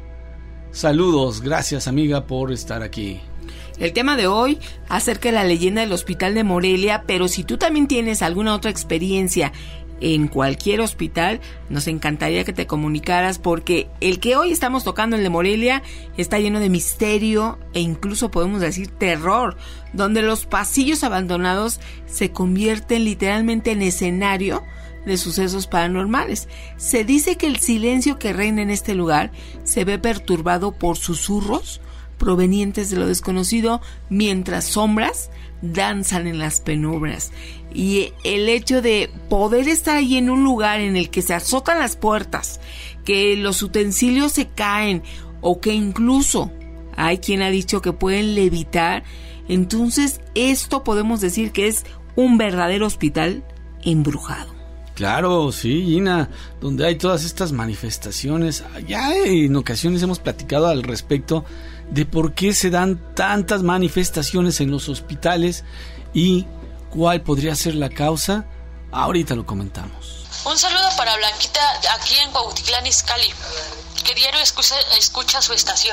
saludos, gracias, amiga, por estar aquí. El tema de hoy acerca de la leyenda del Hospital de Morelia, pero si tú también tienes alguna otra experiencia en cualquier hospital, nos encantaría que te comunicaras, porque el que hoy estamos tocando, el de Morelia, está lleno de misterio e incluso podemos decir terror, donde los pasillos abandonados se convierten literalmente en escenario de sucesos paranormales. Se dice que el silencio que reina en este lugar se ve perturbado por susurros provenientes de lo desconocido, mientras sombras danzan en las penumbras. Y el hecho de poder estar ahí en un lugar en el que se azotan las puertas, que los utensilios se caen o que incluso hay quien ha dicho que pueden levitar, entonces esto podemos decir que es un verdadero hospital embrujado. Claro, sí, Gina, donde hay todas estas manifestaciones. Ya en ocasiones hemos platicado al respecto de por qué se dan tantas manifestaciones en los hospitales y cuál podría ser la causa. Ahorita lo comentamos. Un saludo para Blanquita aquí en Cuautitlán Izcalli, que diario escucha, escucha su estación.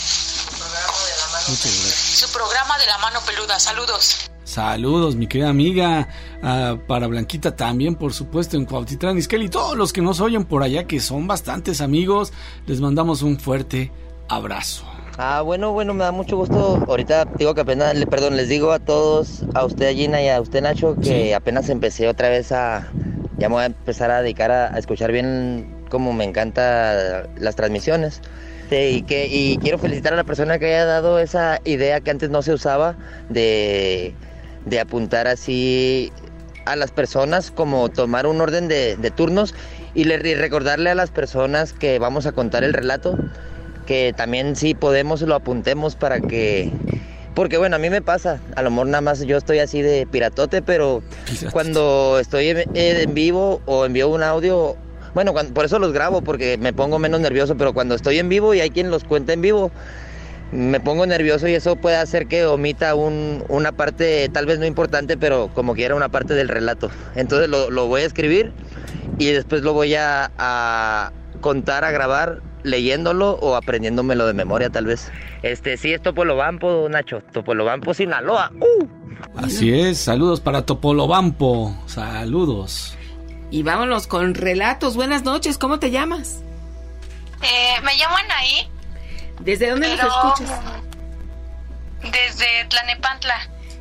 Muchas gracias. Su programa de la mano peluda. Saludos. Saludos, mi querida amiga. Uh, para Blanquita también, por supuesto, en Cuautitlán Izcalli. Y todos los que nos oyen por allá, que son bastantes amigos, les mandamos un fuerte abrazo. Ah, bueno, bueno, me da mucho gusto. Ahorita digo que apenas, le, perdón, les digo a todos, a usted Gina y a usted Nacho, que sí, apenas empecé otra vez a, ya me voy a empezar a dedicar a, a escuchar bien como me encanta las transmisiones. Sí, y, que, y quiero felicitar a la persona que haya dado esa idea que antes no se usaba de, de apuntar así a las personas, como tomar un orden de, de turnos y, le, y recordarle a las personas que vamos a contar el relato, que también si podemos lo apuntemos para que... Porque bueno, a mí me pasa, a lo mejor nada más yo estoy así de piratote, pero cuando estoy en, en vivo o envío un audio, bueno, cuando, por eso los grabo, porque me pongo menos nervioso, pero cuando estoy en vivo y hay quien los cuenta en vivo, me pongo nervioso y eso puede hacer que omita un, una parte tal vez no importante, pero como quiera una parte del relato. Entonces lo, lo voy a escribir y después lo voy a, a contar, a grabar, leyéndolo o aprendiéndomelo de memoria tal vez. Este, sí, es Topolobampo, Nacho, Topolobampo, Sinaloa. ¡Uh! Así es, saludos para Topolobampo, saludos. Y vámonos con relatos. Buenas noches, ¿cómo te llamas? Eh, me llamo Anaí. ¿Desde dónde pero... nos escuchas? Desde Tlanepantla.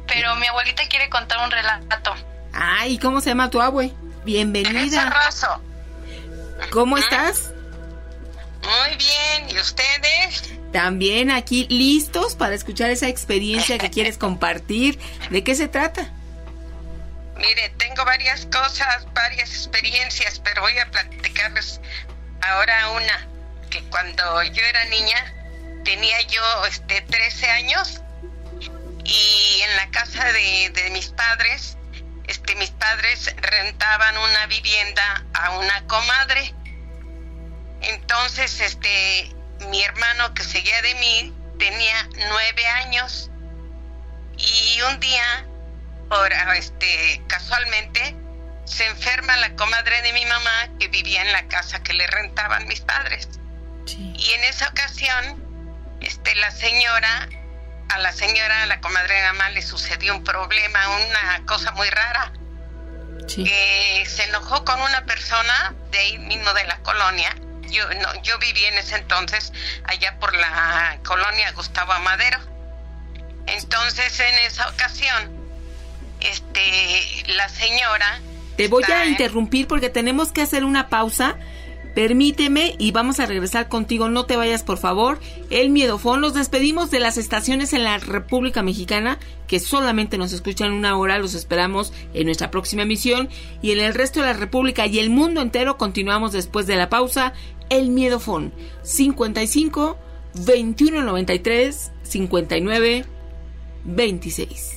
pero mi abuelita quiere contar un relato. Ay, ¿cómo se llama tu abue? Bienvenida. Rosso. ¿Cómo ¿Mm? estás? Muy bien, ¿y ustedes? También aquí listos para escuchar esa experiencia que quieres compartir. ¿De qué se trata? Mire, tengo varias cosas, varias experiencias, pero voy a platicarles ahora una, que cuando yo era niña, tenía yo este trece años, y en la casa de, de mis padres, este mis padres rentaban una vivienda a una comadre. Entonces, este, mi hermano que seguía de mí tenía nueve años, y un día, por este, casualmente, se enferma la comadre de mi mamá que vivía en la casa que le rentaban mis padres. Sí. Y en esa ocasión, este, la señora, a la señora, a la comadre de mamá le sucedió un problema, una cosa muy rara. Sí. Que se enojó con una persona de ahí mismo de la colonia. Yo no, yo viví en ese entonces allá por la colonia Gustavo Amadero. Entonces, en esa ocasión, este, la señora... Te voy a en... interrumpir porque tenemos que hacer una pausa. Permíteme y vamos a regresar contigo. No te vayas, por favor. El Miedofón. Nos despedimos de las estaciones en la República Mexicana que solamente nos escuchan una hora. Los esperamos en nuestra próxima emisión. Y en el resto de la República y el mundo entero continuamos después de la pausa. El Miedofón. cincuenta y cinco, veintiuno noventa y tres, cincuenta y nueve, veintiséis.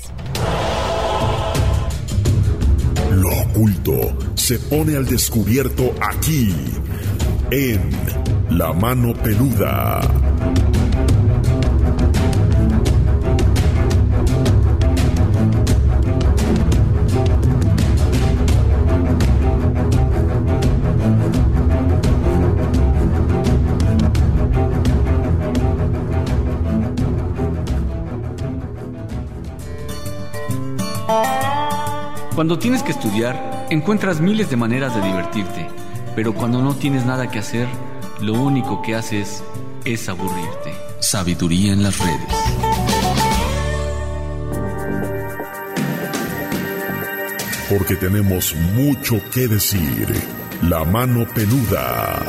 Lo oculto se pone al descubierto aquí, en La Mano Peluda. Cuando tienes que estudiar, encuentras miles de maneras de divertirte, pero cuando no tienes nada que hacer, lo único que haces es aburrirte. Sabiduría en las redes. Porque tenemos mucho que decir. La Mano Peluda.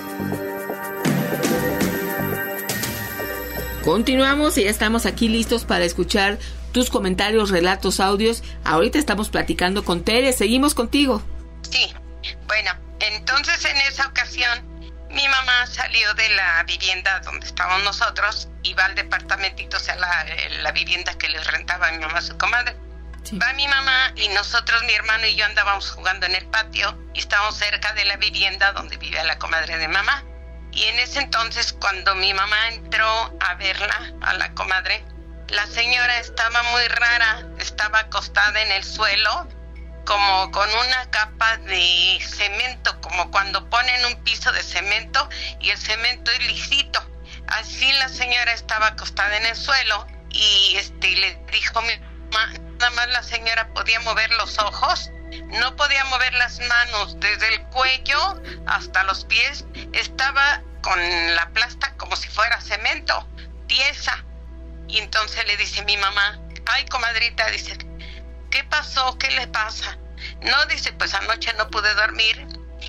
Continuamos y ya estamos aquí listos para escuchar tus comentarios, relatos, audios. Ahorita estamos platicando con Tere. Seguimos contigo. Sí, bueno, entonces en esa ocasión mi mamá salió de la vivienda donde estábamos nosotros y va al departamentito, o sea, la, la vivienda que les rentaba a mi mamá a su comadre. Sí. Va mi mamá y nosotros, mi hermano y yo andábamos jugando en el patio y estábamos cerca de la vivienda donde vivía la comadre de mamá. Y en ese entonces, cuando mi mamá entró a verla, a la comadre, la señora estaba muy rara, estaba acostada en el suelo, como con una capa de cemento, como cuando ponen un piso de cemento y el cemento es lisito. Así la señora estaba acostada en el suelo y este le dijo mi mamá, nada más la señora podía mover los ojos, no podía mover las manos, desde el cuello hasta los pies, estaba con la plasta como si fuera cemento, tiesa. Y entonces le dice mi mamá, ay comadrita, dice, ¿qué pasó? ¿Qué le pasa? No, dice, pues anoche no pude dormir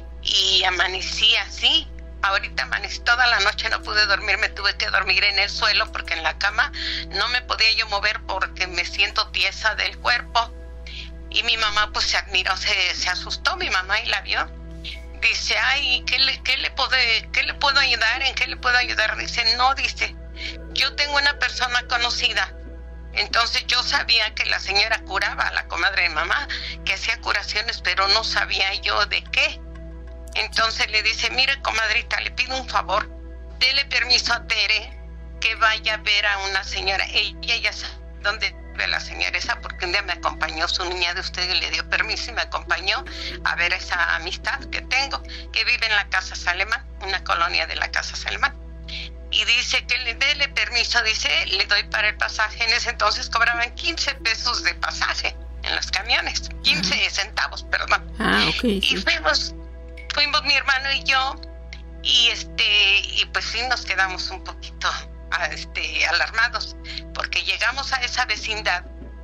y amanecí así. Ahorita amanecí toda la noche, no pude dormir, me tuve que dormir en el suelo porque en la cama no me podía yo mover porque me siento tiesa del cuerpo. Y mi mamá pues se admiró, se, se asustó mi mamá y la vio. Dice, ay, ¿qué le, qué le puedo, qué le puedo ayudar? ¿En qué le puedo ayudar? Dice, no, dice, yo tengo una persona conocida. Entonces yo sabía que la señora curaba a la comadre de mamá, que hacía curaciones, pero no sabía yo de qué. Entonces le dice, mire comadrita, le pido un favor, dele permiso a Tere que vaya a ver a una señora. Ella ya sabe dónde vive la señora esa, porque un día me acompañó su niña de usted y le dio permiso y me acompañó a ver esa amistad que tengo, que vive en la Casa Salemán, una colonia de la Casa Salemán. Y dice que le déle permiso, dice, le doy para el pasaje. En ese entonces cobraban quince pesos de pasaje en los camiones, quince centavos, perdón. Ah, ok. Y sí. fuimos, fuimos mi hermano y yo, y este, y pues sí nos quedamos un poquito este, alarmados, porque llegamos a esa vecindad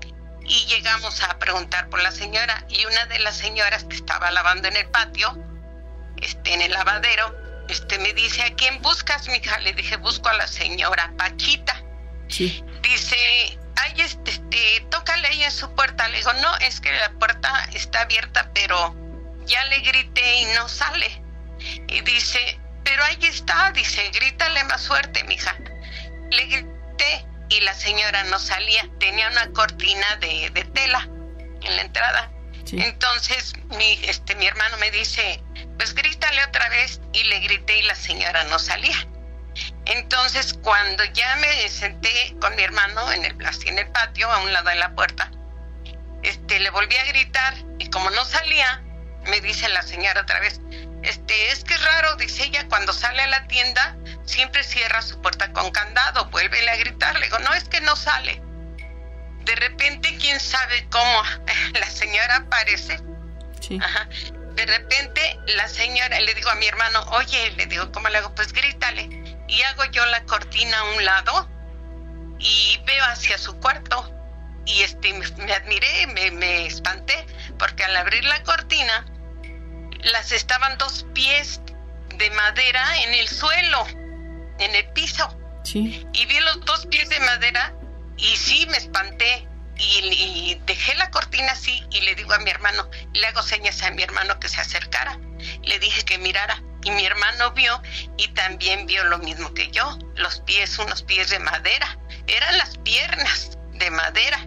y llegamos a preguntar por la señora, y una de las señoras que estaba lavando en el patio, este, en el lavadero, este, me dice, ¿a quién buscas, mija? Le dije, busco a la señora Pachita. Sí. Dice, ay, este, este, tócale ahí en su puerta. Le digo, no, es que la puerta está abierta, pero ya le grité y no sale. Y dice, pero ahí está, dice, grítale más fuerte, mija. Le grité y la señora no salía, tenía una cortina de, de tela en la entrada. Sí. Entonces mi, este, mi hermano me dice, pues grítale otra vez, y le grité y la señora no salía. Entonces cuando ya me senté con mi hermano en el, así en el patio, a un lado de la puerta, este, le volví a gritar, y como no salía, me dice la señora otra vez, este, es que es raro, dice ella, cuando sale a la tienda siempre cierra su puerta con candado, vuélvele a gritar. Le digo, no, es que no sale. De repente, quién sabe cómo la señora aparece. Sí. Ajá. De repente la señora, le digo a mi hermano, oye, le digo, ¿cómo le hago? Pues grítale. Y hago yo la cortina a un lado y veo hacia su cuarto, y este, me, me admiré, me, me espanté, porque al abrir la cortina las estaban dos pies de madera en el suelo, en el piso. Sí. Y vi los dos pies de madera y sí me espanté, y, y dejé la cortina así, y le digo a mi hermano, le hago señas a mi hermano que se acercara, le dije que mirara, y mi hermano vio y también vio lo mismo que yo, los pies, unos pies de madera, eran las piernas de madera.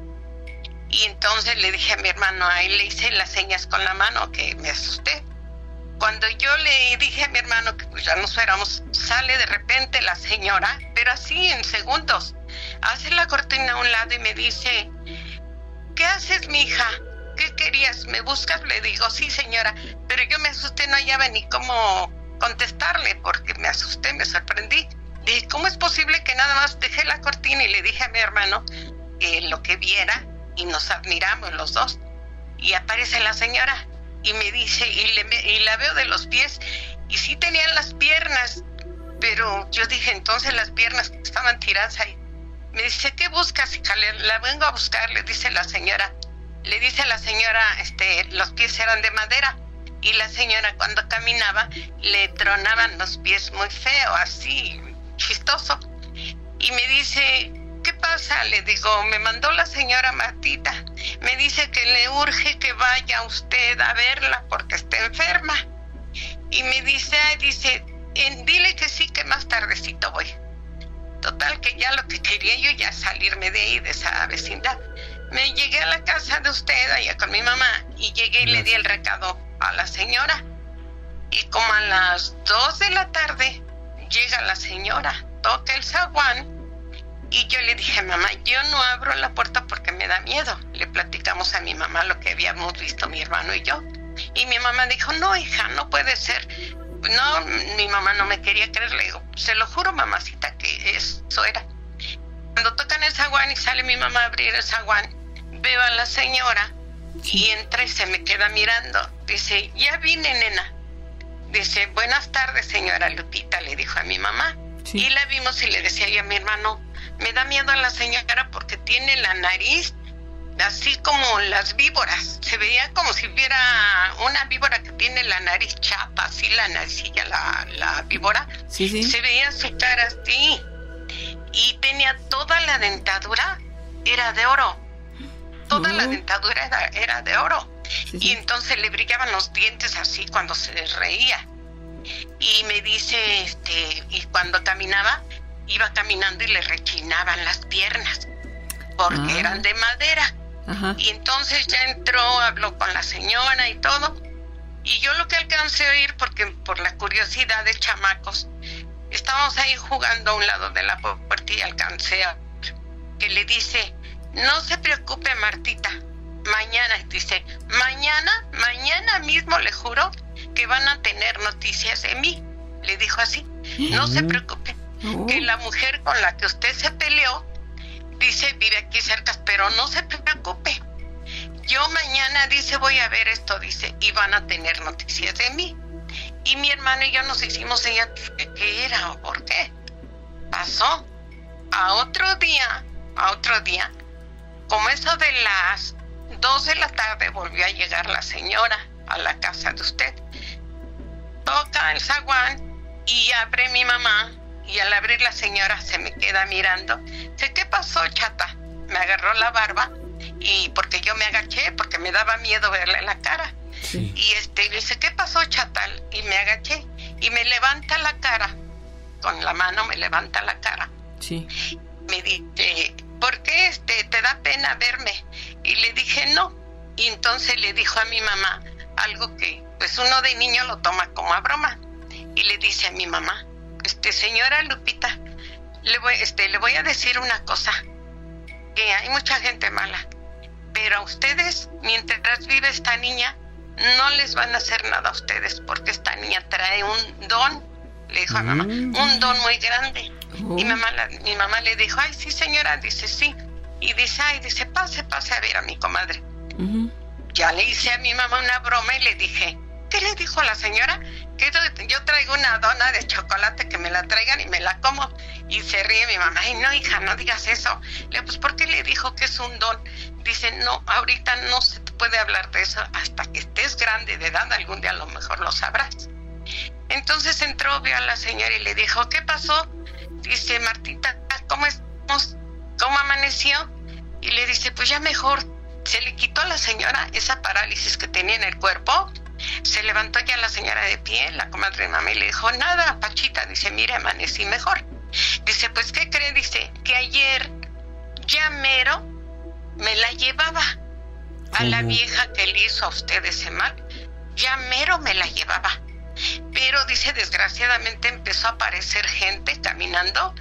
Y entonces le dije a mi hermano, ahí le hice las señas con la mano, que me asusté. Cuando yo le dije a mi hermano que pues ya nos fuéramos, sale de repente la señora, pero así en segundos, hace la cortina a un lado y me dice, ¿qué haces, mija? ¿Qué querías? ¿Me buscas? Le digo, sí, señora, pero yo me asusté, no hallaba ni cómo contestarle, porque me asusté, me sorprendí. Dije, ¿cómo es posible que nada más dejé la cortina? Y le dije a mi hermano eh, lo que viera, y nos admiramos los dos. Y aparece la señora y me dice, y, le, y la veo de los pies, y sí tenían las piernas, pero yo dije, entonces las piernas estaban tiradas ahí. Me dice, ¿qué buscas, hija? Le, la vengo a buscar, le dice la señora. Le dice la señora, este, los pies eran de madera, y la señora cuando caminaba le tronaban los pies muy feo, así, chistoso. Y me dice, ¿qué pasa? Le digo, me mandó la señora Martita, me dice que le urge que vaya usted a verla porque está enferma. Y me dice, ay, dice, en, dile que sí, que más tardecito voy. Total, que ya lo que quería yo ya salirme de ahí, de esa vecindad. Me llegué a la casa de usted, allá con mi mamá, y llegué y le di el recado a la señora. Y como a las dos de la tarde llega la señora, toca el zaguán, y yo le dije, mamá, yo no abro la puerta porque me da miedo. Le platicamos a mi mamá lo que habíamos visto mi hermano y yo. Y mi mamá dijo, no, hija, no puede ser. No, mi mamá no me quería creer. Le digo, se lo juro, mamacita, que eso era. Cuando tocan el zaguán y sale mi mamá a abrir el zaguán, veo a la señora y entra y se me queda mirando. Dice, ya vine, nena. Dice, buenas tardes, señora Lupita, le dijo a mi mamá. Sí. Y la vimos y le decía yo a mi hermano, me da miedo a la señora porque tiene la nariz así como las víboras. Se veía como si hubiera una víbora que tiene la nariz chata, así la naricilla, la, la víbora. Sí, sí. Se veía su cara así. Y tenía toda la dentadura, era de oro. Toda uh. la dentadura era, era de oro. Sí, sí. Y entonces le brillaban los dientes así cuando se reía. Y me dice, este, y cuando caminaba, iba caminando y le rechinaban las piernas, porque ah. eran de madera. Ajá. Y entonces ya entró, habló con la señora y todo. Y yo lo que alcancé a oír, porque por la curiosidad de chamacos, estábamos ahí jugando a un lado de la puerta y alcancé a oír que le dice, no se preocupe, Martita, mañana, dice, mañana, mañana mismo le juro que van a tener noticias de mí. Le dijo así, no se preocupe, uh. que la mujer con la que usted se peleó, dice, vive aquí cerca, pero no se preocupe. Yo mañana, dice, voy a ver esto, dice, y van a tener noticias de mí. Y mi hermano y yo nos hicimos ella, ¿qué era o por qué? Pasó. A otro día, a otro día, como eso de las dos de la tarde volvió a llegar la señora a la casa de usted. Toca el zaguán y abre mi mamá, y al abrir la señora se me queda mirando. Dice, ¿qué pasó, chata? Me agarró la barba, y porque yo me agaché, porque me daba miedo verle la cara. Sí. Y este, le dice, ¿qué pasó, chatal? Y me agaché, y me levanta la cara, con la mano me levanta la cara. Sí. Me dice, ¿por qué este, te da pena verme? Y le dije, no. Y entonces le dijo a mi mamá algo que, pues uno de niño lo toma como a broma. Y le dice a mi mamá, este, señora Lupita, le voy, este, le voy a decir una cosa, que hay mucha gente mala, pero a ustedes, mientras vive esta niña, no les van a hacer nada a ustedes, porque esta niña trae un don, le dijo a mamá, mm. un don muy grande. Uh. Y mamá, la, mi mamá le dijo, ay, sí, señora, dice, sí. Y dice, ay, dice, pase, pase a ver a mi comadre. Uh-huh. Ya le hice a mi mamá una broma y le dije, ¿qué le dijo a la señora? Que yo traigo una dona de chocolate, que me la traigan y me la como. Y se ríe mi mamá, ay, no, hija, no digas eso. Le digo, pues, ¿por qué le dijo que es un don? Dice, no, ahorita no se te puede hablar de eso, hasta que estés grande de edad, algún día a lo mejor lo sabrás. Entonces entró, vio a la señora y le dijo, ¿qué pasó? Dice, Martita, ¿cómo estamos? ¿Cómo amaneció? Y le dice, pues ya mejor. Se le quitó a la señora esa parálisis que tenía en el cuerpo. Se levantó ya la señora de pie, la comadre de mamá, y le dijo, nada, Pachita, dice, mire, amanecí mejor. Dice, pues, ¿qué cree? Dice, que ayer ya mero me la llevaba a la vieja que le hizo a usted ese mal. Ya mero me la llevaba. Pero, dice, desgraciadamente empezó a aparecer gente caminando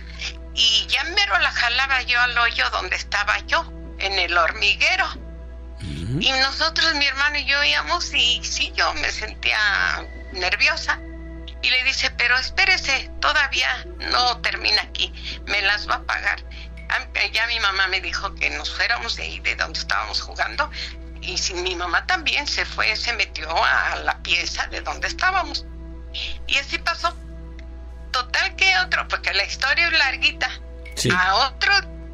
y ya mero la jalaba yo al hoyo donde estaba yo, en el hormiguero. Uh-huh. Y nosotros, mi hermano y yo, íbamos y sí, yo me sentía nerviosa. Y le dice, pero espérese, todavía no termina aquí, me las va a pagar. Ya mi mamá me dijo que nos fuéramos de ahí, de donde estábamos jugando. Y si mi mamá también se fue, se metió a la pieza de donde estábamos. Y así pasó. Total que otro, porque la historia es larguita. Sí. A otro,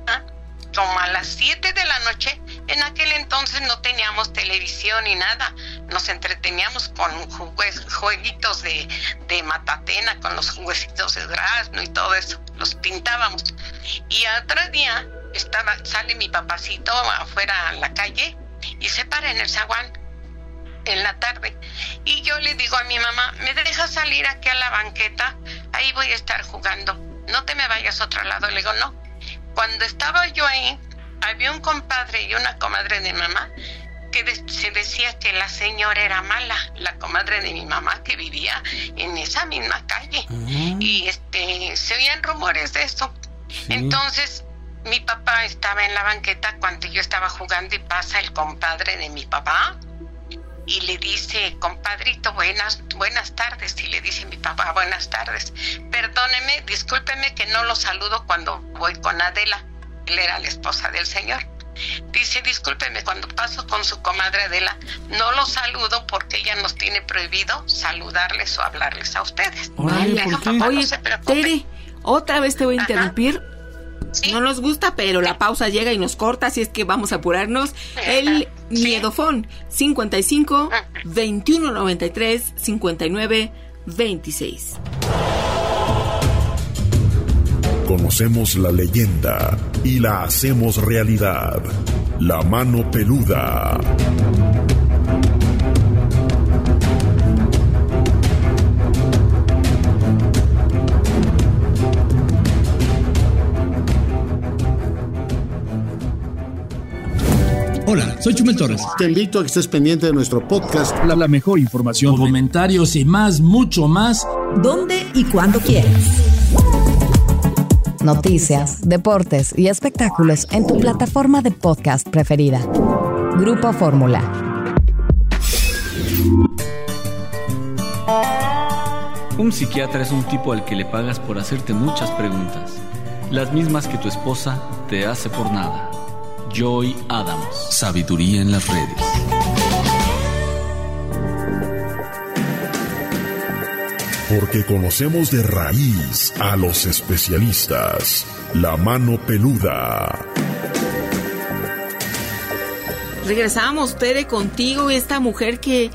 como a las siete de la noche, en aquel entonces no teníamos televisión ni nada. Nos entreteníamos con jugues, jueguitos de, de matatena, con los juguecitos de durazno y todo eso. Los pintábamos. Y otro día estaba, sale mi papacito afuera a la calle y se para en el zaguán en la tarde. Y yo le digo a mi mamá, ¿me dejas salir aquí a la banqueta? Ahí voy a estar jugando. No te me vayas a otro lado. Le digo, no. Cuando estaba yo ahí, había un compadre y una comadre de mamá que de- se decía que la señora era mala, la comadre de mi mamá que vivía en esa misma calle. Uh-huh. Y este se oían rumores de eso. Sí. Entonces mi papá estaba en la banqueta cuando yo estaba jugando y pasa el compadre de mi papá y le dice, compadrito, buenas, buenas tardes. Y le dice mi papá, buenas tardes. Perdóneme, discúlpeme que no lo saludo cuando voy con Adela. Él era la esposa del señor. Dice, discúlpeme, cuando paso con su comadre Adela, no lo saludo porque ella nos tiene prohibido saludarles o hablarles a ustedes. Oye, ¿por qué? Papá, Oye, no se preocupe. Tere, otra vez te voy a Ajá. interrumpir. ¿Sí? No nos gusta, pero la pausa llega y nos corta, así es que vamos a apurarnos. El ¿Sí? Miedofón, cincuenta y cinco, veintiuno noventa y tres, cincuenta y nueve, veintiséis. Conocemos la leyenda y la hacemos realidad. La mano peluda. Hola, soy Chumel Torres. Te invito a que estés pendiente de nuestro podcast. La, la mejor información, comentarios y más, mucho más. ¿Dónde y cuándo quieras? Noticias, deportes y espectáculos en tu plataforma de podcast preferida. Grupo Fórmula. Un psiquiatra es un tipo al que le pagas por hacerte muchas preguntas, las mismas que tu esposa te hace por nada. Joy Adams. Sabiduría en las redes. Porque conocemos de raíz a los especialistas. La mano peluda. Regresábamos, Tere, contigo, esta mujer que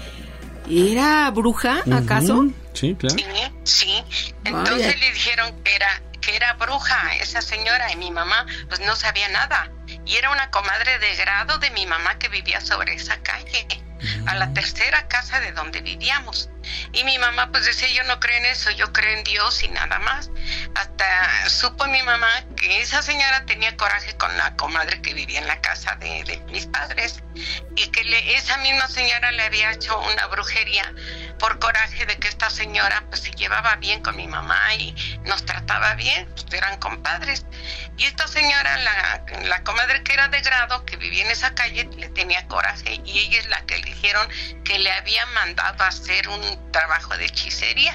era bruja, ¿acaso? Uh-huh. Sí, claro. Sí, sí. Entonces Vaya. le dijeron que era, que era bruja esa señora, y mi mamá pues no sabía nada. Y era una comadre de grado de mi mamá que vivía sobre esa calle, a la tercera casa de donde vivíamos. Y mi mamá pues decía, yo no creo en eso, yo creo en Dios y nada más. Hasta supo mi mamá que esa señora tenía coraje con la comadre que vivía en la casa de, de mis padres, y que le, esa misma señora le había hecho una brujería por coraje de que esta señora pues se llevaba bien con mi mamá y nos trataba bien, pues eran compadres. Y esta señora, la, la comadre que era de grado, que vivía en esa calle, le tenía coraje, y ella es la que le dijeron que le había mandado a hacer un trabajo de hechicería.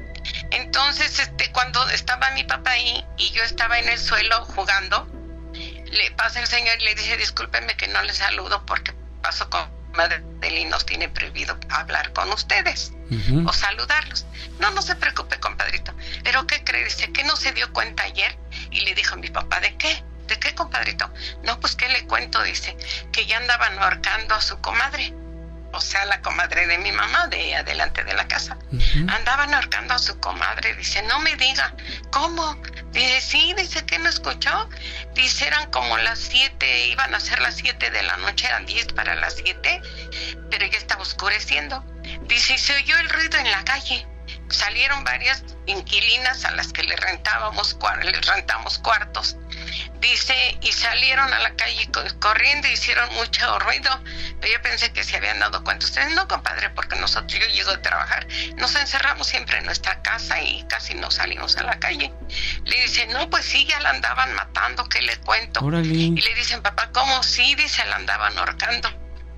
Entonces, este, cuando estaba mi papá ahí y yo estaba en el suelo jugando, le pasa el señor y le dice, discúlpenme que no les saludo porque paso con madre de él y nos tiene prohibido hablar con ustedes uh-huh. o saludarlos. No, no se preocupe, compadrito. ¿Pero qué cree? Dice que no se dio cuenta ayer. Y le dijo a mi papá, ¿de qué? ¿De qué, compadrito? No, pues ¿qué le cuento? Dice que ya andaban ahorcando a su comadre, o sea, la comadre de mi mamá, de adelante de la casa. Uh-huh. Andaban ahorcando a su comadre. Dice, no me diga. ¿Cómo? Dice, sí, dice que no escuchó. Dice, eran como las siete, iban a ser las siete de la noche, eran diez para las siete, pero ya estaba oscureciendo. Dice, y se oyó el ruido en la calle. Salieron varias inquilinas a las que le rentábamos, les rentamos cuartos. Dice, y salieron a la calle corriendo y hicieron mucho ruido, pero yo pensé que se habían dado cuenta. Ustedes no, compadre, porque nosotros, yo llego a trabajar, nos encerramos siempre en nuestra casa y casi no salimos a la calle. Le dicen, no, pues sí, ya la andaban matando, ¿qué le cuento? Órale. Y le dicen, papá, ¿cómo? Sí, dice, la andaban ahorcando.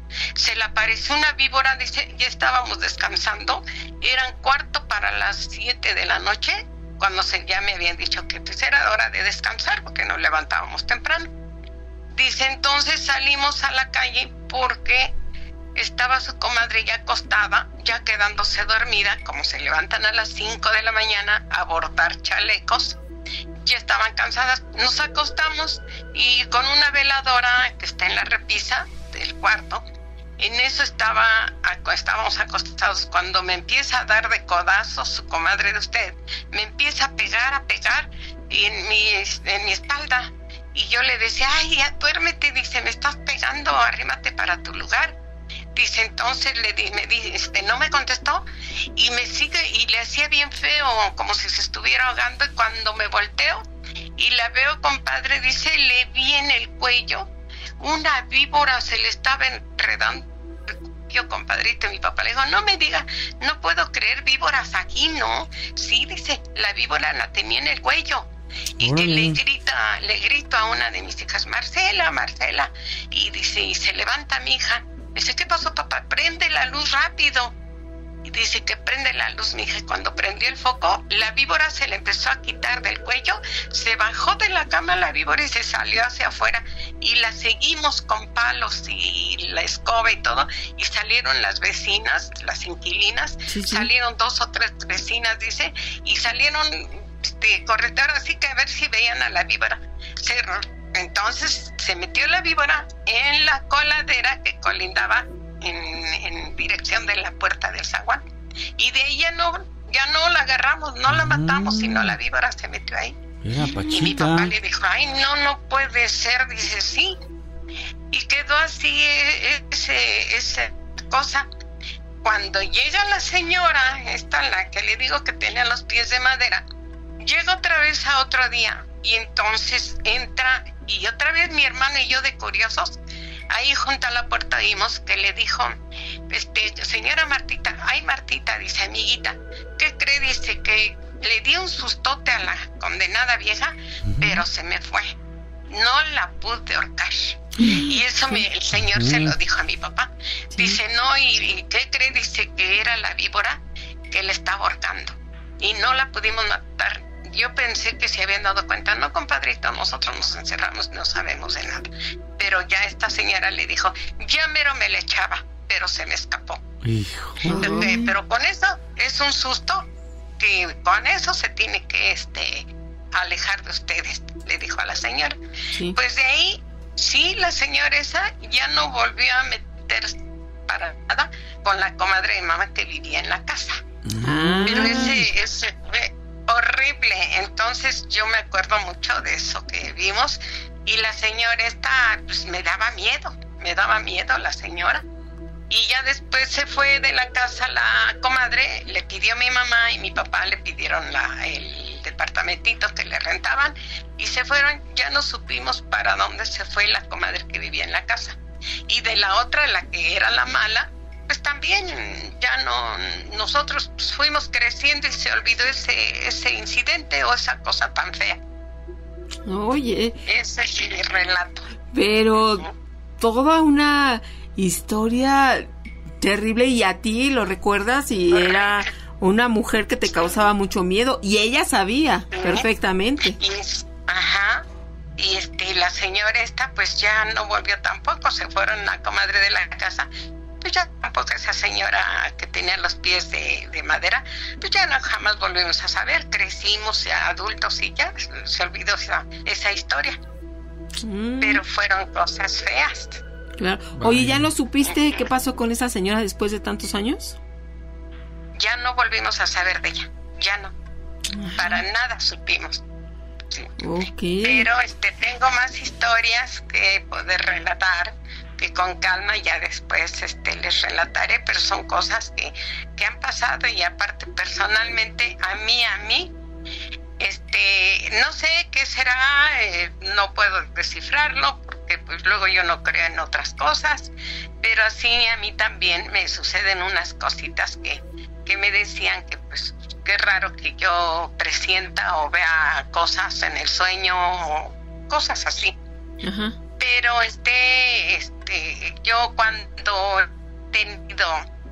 Se le apareció una víbora, dice, ya estábamos descansando, eran cuarto para las siete de la noche, cuando se, ya me habían dicho que pues era hora de descansar porque nos levantábamos temprano. Dice, entonces salimos a la calle porque estaba su comadre ya acostada, ya quedándose dormida, como se levantan a las cinco de la mañana a bordar chalecos, ya estaban cansadas. Nos acostamos y con una veladora que está en la repisa del cuarto, en eso estaba, estábamos acostados, cuando me empieza a dar de codazos su comadre de usted, me empieza a pegar, a pegar en mi, en mi espalda, y yo le decía, ay, ya duérmete, dice, me estás pegando, arrímate para tu lugar. Dice, entonces le di, me di, este, no me contestó, y me sigue, y le hacía bien feo, como si se estuviera ahogando, y cuando me volteo, y la veo, compadre, dice, le vi en el cuello, una víbora se le estaba enredando. Yo, compadrito, mi papá le dijo, no me diga, no puedo creer, víboras aquí, ¿no? Sí, dice, la víbora la tenía en el cuello. Y que le grita, le grito a una de mis hijas, Marcela, Marcela, y dice, y se levanta mi hija, dice, ¿qué pasó, papá? Prende la luz rápido. Y dice que prende la luz, mi hija, y cuando prendió el foco, la víbora se le empezó a quitar del cuello, se bajó de la cama la víbora y se salió hacia afuera, y la seguimos con palos y la escoba y todo, y salieron las vecinas, las inquilinas, sí, sí. salieron dos o tres vecinas, dice, y salieron este, corredor así que a ver si veían a la víbora. Se, entonces se metió la víbora en la coladera que colindaba En, en dirección de la puerta del zaguán, y de ahí ya no, ya no la agarramos, no la matamos, mm. sino la víbora se metió ahí. Era y mi papá le dijo, ay, no, no puede ser, dice, sí, y quedó así ese, esa cosa. Cuando llega la señora, esta, la que le digo que tenía los pies de madera, llega otra vez a otro día, y entonces entra, y otra vez mi hermano y yo de curiosos, ahí junto a la puerta vimos que le dijo, este, señora Martita, ay Martita, dice, amiguita, ¿qué cree? Dice que le di un sustote a la condenada vieja, uh-huh. pero se me fue, no la pude ahorcar. Y eso me, el señor uh-huh. se lo dijo a mi papá. Dice, no, y, y ¿qué cree? Dice que era la víbora que le estaba ahorcando, y no la pudimos matar. Yo pensé que se habían dado cuenta, no, compadrito, nosotros nos encerramos, no sabemos de nada. Pero ya esta señora le dijo, ya mero me le echaba, pero se me escapó. Hijo. Pero, pero con eso es un susto que con eso se tiene que este alejar de ustedes, le dijo a la señora. Sí. Pues de ahí sí, la señora esa ya no volvió a meterse para nada con la comadre de mamá que vivía en la casa. Ah. Pero ese, ese fue horrible. Entonces yo me acuerdo mucho de eso que vimos, y la señora esta, pues me daba miedo, me daba miedo la señora. Y ya después se fue de la casa la comadre, le pidió a mi mamá y mi papá le pidieron la, el departamentito que le rentaban, y se fueron. Ya no supimos para dónde se fue la comadre que vivía en la casa. Y de la otra, la que era la mala, pues también ya no, nosotros pues fuimos creciendo y se olvidó ese, ese incidente o esa cosa tan fea. Oye. Ese es mi relato. Pero toda una historia terrible, y a ti lo recuerdas, y era una mujer que te causaba mucho miedo, y ella sabía perfectamente. Y, ajá. Y este, la señora esta pues ya no volvió tampoco, se fueron la comadre de la casa, pues ya tampoco esa señora que tenía los pies de, de madera, pues ya no jamás volvimos a saber, crecimos ya adultos y ya se olvidó esa, esa historia. Mm. Pero fueron cosas feas. Claro. Oye, ¿ya no supiste qué pasó con esa señora después de tantos años? Ya no volvimos a saber de ella, ya no. Ajá. Para nada supimos. Sí. Okay. Pero este tengo más historias que poder relatar, que con calma ya después este les relataré, pero son cosas que, que han pasado, y aparte personalmente a mí, a mí, este, no sé qué será, eh, no puedo descifrarlo, porque pues luego yo no creo en otras cosas, pero así a mí también me suceden unas cositas que, que me decían que pues qué raro que yo presienta o vea cosas en el sueño o cosas así. Ajá. Pero este, este, yo cuando he tenido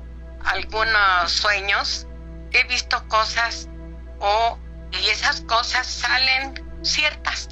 algunos sueños he visto cosas o y esas cosas salen ciertas.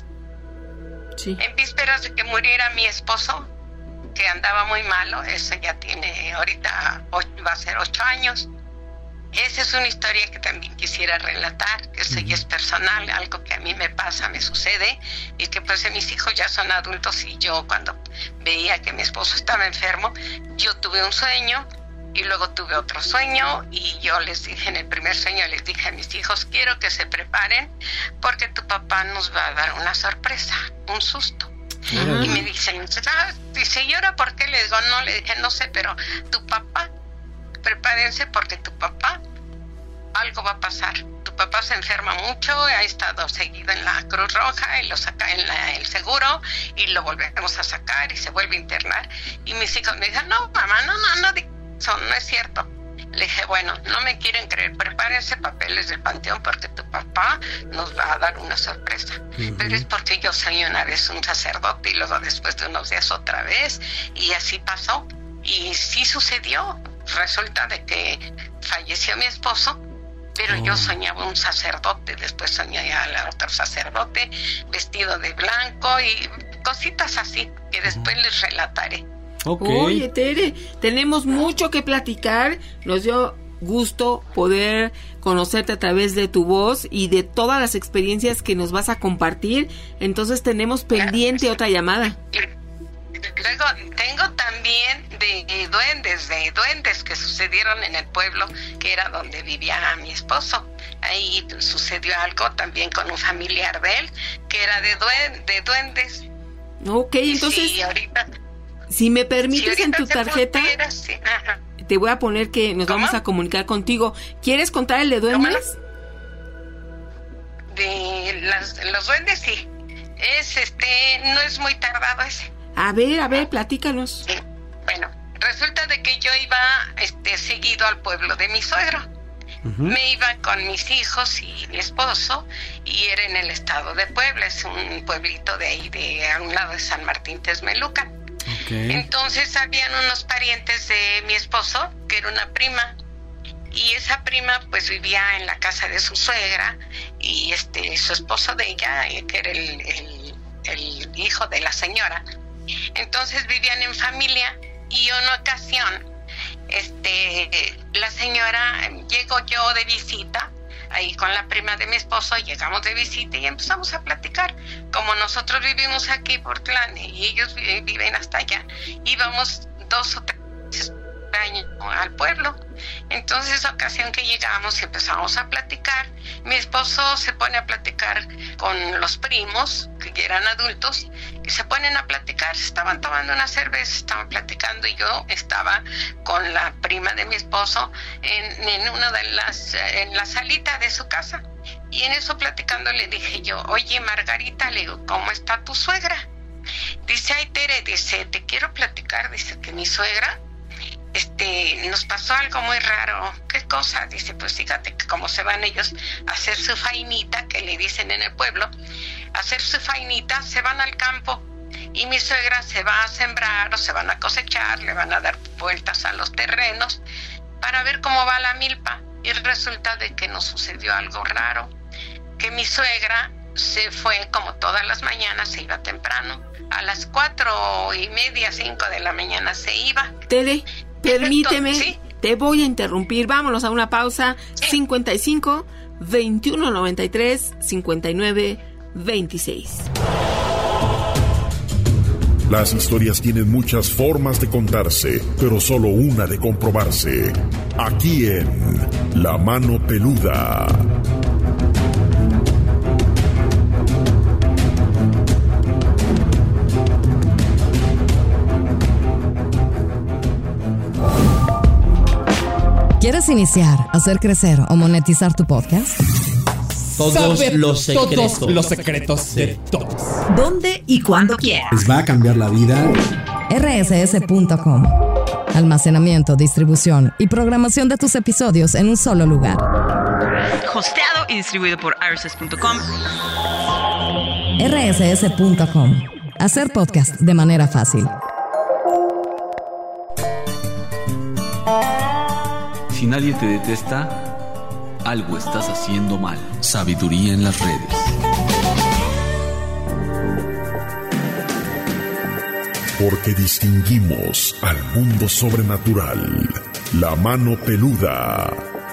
Sí. En vísperas de que muriera mi esposo, que andaba muy malo, eso ya tiene ahorita ocho, va a ser ocho años. Esa es una historia que también quisiera relatar, que eso ya es personal, algo que a mí me pasa, me sucede, y que pues mis hijos ya son adultos, y yo cuando veía que mi esposo estaba enfermo, yo tuve un sueño, y luego tuve otro sueño, y yo les dije, en el primer sueño les dije a mis hijos, quiero que se preparen, porque tu papá nos va a dar una sorpresa, un susto. Uh-huh. Y me dicen, ah, dice, ¿y ahora por qué? Les digo, no, le dije, no sé, pero tu papá, prepárense porque tu papá, algo va a pasar. Tu papá se enferma mucho, ha estado seguido en la Cruz Roja y lo saca en la, el seguro y lo volvemos a sacar y se vuelve a internar. Y mis hijos me dicen, no, mamá, no, no, no, eso no es cierto. Le dije, bueno, no me quieren creer, prepárense papeles del panteón porque tu papá nos va a dar una sorpresa. Uh-huh. Pero es porque yo soy una vez un sacerdote y luego después de unos días otra vez, y así pasó. Y sí sucedió. Resulta de que falleció mi esposo, pero oh. yo soñaba un sacerdote, después soñé al otro sacerdote vestido de blanco y cositas así que después uh-huh. les relataré. Okay. Oye, Tere, tenemos mucho que platicar. Nos dio gusto poder conocerte a través de tu voz y de todas las experiencias que nos vas a compartir. Entonces tenemos pendiente otra llamada. Luego tengo también de duendes, de duendes que sucedieron en el pueblo, que era donde vivía mi esposo. Ahí sucedió algo también con un familiar de él, que era de, duen, de duendes. Ok, entonces... Sí, ahorita... Si me permites, si en tu tarjeta, pudiera, sí. te voy a poner que nos ¿Cómo? Vamos a comunicar contigo. ¿Quieres contar el de duendes? De las, los duendes, sí. Es este, no es muy tardado ese. A ver, a ver, platícanos. Sí. Bueno, resulta de que yo iba este, seguido al pueblo de mi suegro. Uh-huh. Me iba con mis hijos y mi esposo, y era en el estado de Puebla, es un pueblito de ahí, de a un lado de San Martín Texmelucan. Okay. Entonces habían unos parientes de mi esposo, que era una prima, y esa prima pues vivía en la casa de su suegra, y este su esposo de ella, que era el, el, el hijo de la señora. Entonces vivían en familia, y en una ocasión este la señora, llego yo de visita ahí con la prima de mi esposo, llegamos de visita y empezamos a platicar. Como nosotros vivimos aquí por Tlán y ellos viven hasta allá, íbamos dos o tres años al pueblo. Entonces, esa ocasión que llegamos y empezamos a platicar, mi esposo se pone a platicar con los primos, que eran adultos, y se ponen a platicar, estaban tomando una cerveza, estaban platicando, y yo estaba con la prima de mi esposo en, en una de las, en la salita de su casa, y en eso platicando le dije yo, oye Margarita, le digo, ¿cómo está tu suegra? Dice, ay Tere, dice, te quiero platicar, dice que mi suegra, este, nos pasó algo muy raro. ¿Qué cosa? Dice, pues fíjate que como se van ellos a hacer su fainita, que le dicen en el pueblo, a hacer su fainita, se van al campo y mi suegra se va a sembrar o se van a cosechar, le van a dar vueltas a los terrenos para ver cómo va la milpa, y resulta de que nos sucedió algo raro, que mi suegra se fue como todas las mañanas, se iba temprano, a las cuatro y media, cinco de la mañana se iba. Tere, permíteme, ¿sí? Te voy a interrumpir, vámonos a una pausa. Sí. cincuenta y cinco, veintiuno noventa y tres, cincuenta y nueve, veintiséis. Las historias tienen muchas formas de contarse, pero solo una de comprobarse. Aquí en La Mano Peluda. ¿Quieres iniciar, hacer crecer o monetizar tu podcast? Todos Sabe los secretos. Todos los secretos de todos. ¿Dónde y cuándo quieras? Les va a cambiar la vida. R S S punto com. Almacenamiento, distribución y programación de tus episodios en un solo lugar. Hosteado y distribuido por R S S punto com. R S S punto com. Hacer podcast de manera fácil. Si nadie te detesta, algo estás haciendo mal. Sabiduría en las redes. Porque distinguimos al mundo sobrenatural. La Mano Peluda.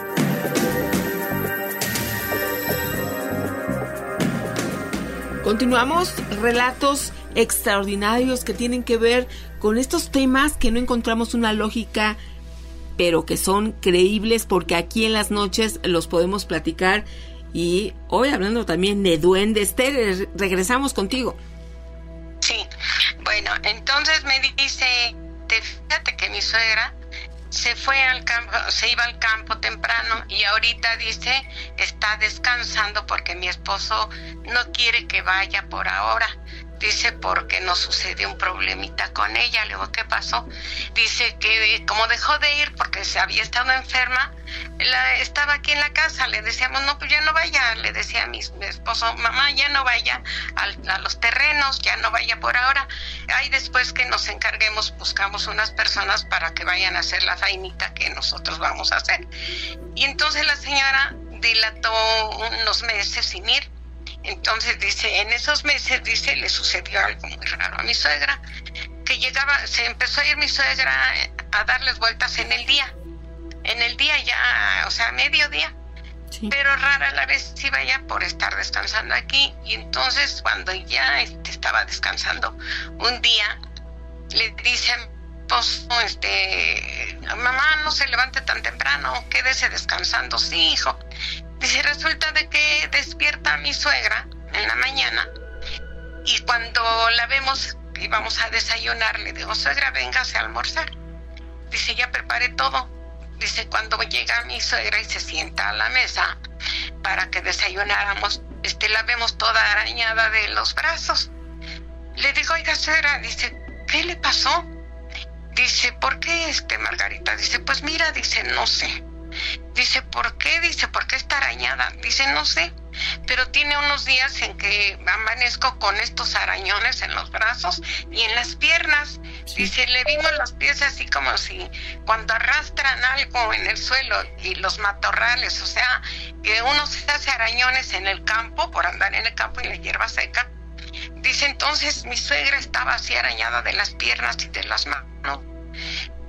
Continuamos, relatos extraordinarios que tienen que ver con estos temas que no encontramos una lógica, pero que son creíbles, porque aquí en las noches los podemos platicar. Y hoy hablando también de duendes, Tere, regresamos contigo. Sí, bueno, entonces me dice, fíjate que mi suegra se fue al campo, se iba al campo temprano y ahorita dice, está descansando porque mi esposo no quiere que vaya por ahora. Dice, porque nos sucedió un problemita con ella. Le digo, ¿qué pasó? Dice que como dejó de ir porque se había estado enferma, la, estaba aquí en la casa. Le decíamos, no, pues ya no vaya. Le decía a mi, mi esposo, mamá, ya no vaya al, a los terrenos, ya no vaya por ahora. Ahí después que nos encarguemos, buscamos unas personas para que vayan a hacer la fainita que nosotros vamos a hacer. Y entonces la señora dilató unos meses sin ir. Entonces dice, en esos meses, dice, le sucedió algo muy raro a mi suegra, que llegaba, se empezó a ir mi suegra a darles vueltas en el día, en el día ya, o sea, mediodía, sí. Pero rara la vez iba ya por estar descansando aquí, y entonces cuando ya este, estaba descansando un día, le dice a mi esposo, este, mamá, no se levante tan temprano, quédese descansando. Sí, hijo. Dice, resulta de que despierta a mi suegra en la mañana y cuando la vemos y vamos a desayunar, le digo, suegra, véngase a almorzar. Dice, ya preparé todo. Dice, cuando llega mi suegra y se sienta a la mesa para que desayunáramos, este, la vemos toda arañada de los brazos. Le digo, oiga, suegra, dice, ¿qué le pasó? Dice, ¿por qué, este, Margarita? Dice, pues mira, dice, no sé. Dice, ¿por qué? Dice, ¿por qué está arañada? Dice, no sé, pero tiene unos días en que amanezco con estos arañones en los brazos y en las piernas. Sí. Dice, le vimos los pies así como si cuando arrastran algo en el suelo y los matorrales, o sea, que uno se hace arañones en el campo por andar en el campo y la hierba seca. Dice, entonces mi suegra estaba así arañada de las piernas y de las manos.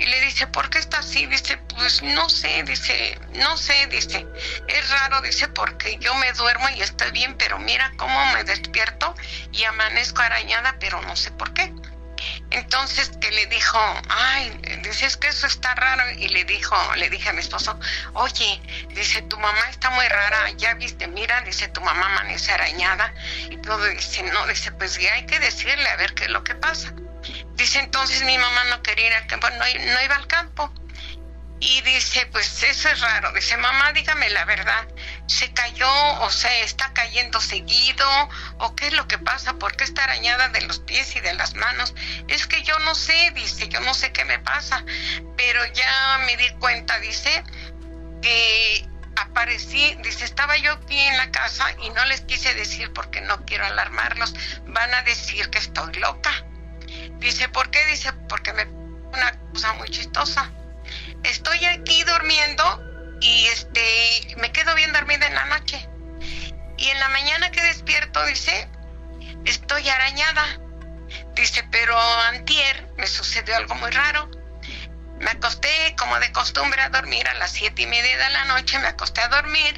Y le dice, ¿por qué está así? Dice, pues no sé, dice, no sé, dice, es raro, dice, porque yo me duermo y estoy bien, pero mira cómo me despierto y amanezco arañada, pero no sé por qué. Entonces que le dijo, ay, dice, es que eso está raro. Y le dijo, le dije a mi esposo, oye, dice, tu mamá está muy rara, ya viste, mira, dice, tu mamá amanece arañada. Y todo, dice, no, dice, pues ya hay que decirle a ver qué es lo que pasa. Dice, entonces mi mamá no quería ir al campo, no, no iba al campo. Y dice, pues eso es raro. Dice, mamá, dígame la verdad, ¿se cayó o se está cayendo seguido? ¿O qué es lo que pasa? ¿Por qué está arañada de los pies y de las manos? Es que yo no sé, dice, yo no sé qué me pasa. Pero ya me di cuenta, dice, que aparecí, dice, estaba yo aquí en la casa y no les quise decir porque no quiero alarmarlos. Van a decir que estoy loca. Dice, ¿por qué? Dice, porque me una cosa muy chistosa. Estoy aquí durmiendo y este me quedo bien dormida en la noche. Y en la mañana que despierto, dice, estoy arañada. Dice, pero antier me sucedió algo muy raro. Me acosté como de costumbre a dormir a las siete y media de la noche, me acosté a dormir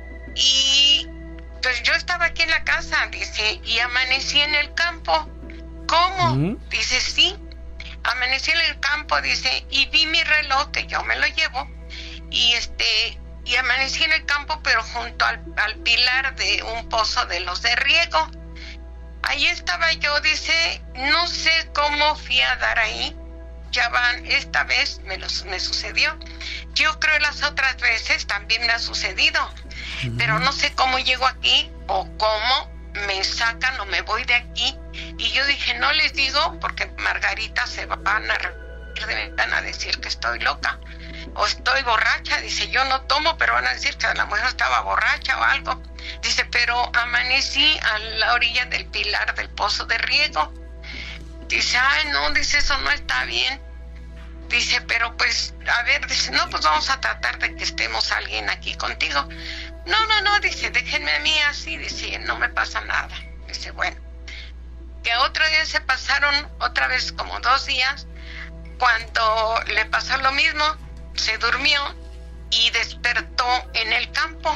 y pues yo estaba aquí en la casa, dice, y amanecí en el campo. ¿Cómo? ¿Mm? Dice, sí. Amanecí en el campo, dice, y vi mi reloj, que yo me lo llevo, y este, y amanecí en el campo, pero junto al, al pilar de un pozo de los de riego. Ahí estaba yo, dice, no sé cómo fui a dar ahí, ya van, esta vez me, los, me sucedió. Yo creo las otras veces también me ha sucedido, uh-huh. Pero no sé cómo llego aquí o cómo me sacan o me voy de aquí. Y yo dije, no les digo porque Margarita se van a reír de mí, van a decir que estoy loca o estoy borracha. Dice, yo no tomo, pero van a decir que a la mujer estaba borracha o algo. Dice, pero amanecí a la orilla del pilar del pozo de riego. Dice, ay no, dice, eso no está bien. Dice, pero pues, a ver, dice, no, pues vamos a tratar de que estemos alguien aquí contigo. No, no, no, dice, déjenme a mí así, dice, no me pasa nada. Dice, bueno. Que otro día se pasaron otra vez como dos días, cuando le pasó lo mismo, se durmió y despertó en el campo.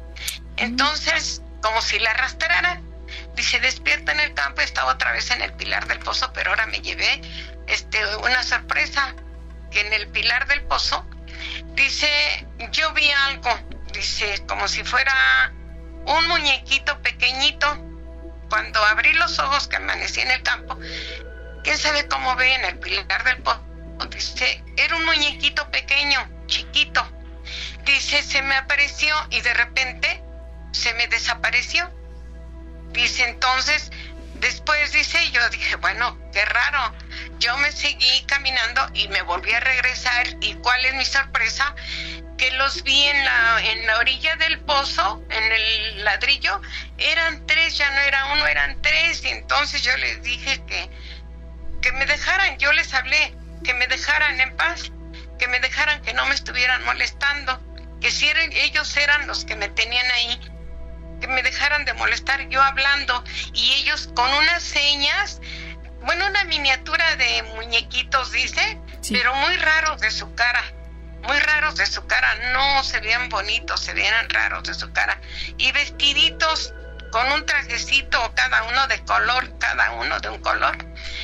Entonces, como si la arrastrara, dice, despierta en el campo, estaba otra vez en el pilar del pozo, pero ahora me llevé este, una sorpresa, que en el pilar del pozo, dice, yo vi algo, dice, como si fuera un muñequito pequeñito. Cuando abrí los ojos, que amanecí en el campo, ¿quién sabe cómo ve en el pilar del pozo? Dice, era un muñequito pequeño, chiquito. Dice, se me apareció y de repente se me desapareció. Dice, entonces, después, dice, yo dije, bueno, qué raro. Yo me seguí caminando y me volví a regresar. ¿Y cuál es mi sorpresa? Que los vi en la, en la orilla del pozo, en el ladrillo. Eran tres, ya no era uno, eran tres. Y entonces yo les dije que, que me dejaran, yo les hablé, que me dejaran en paz, que me dejaran, que no me estuvieran molestando, que si eran, ellos eran los que me tenían ahí, que me dejaran de molestar yo hablando. Y ellos con unas señas, bueno, una miniatura de muñequitos, dice, sí, pero muy raros de su cara. Muy raros de su cara, no se veían bonitos, se veían raros de su cara. Y vestiditos con un trajecito, cada uno de color, cada uno de un color.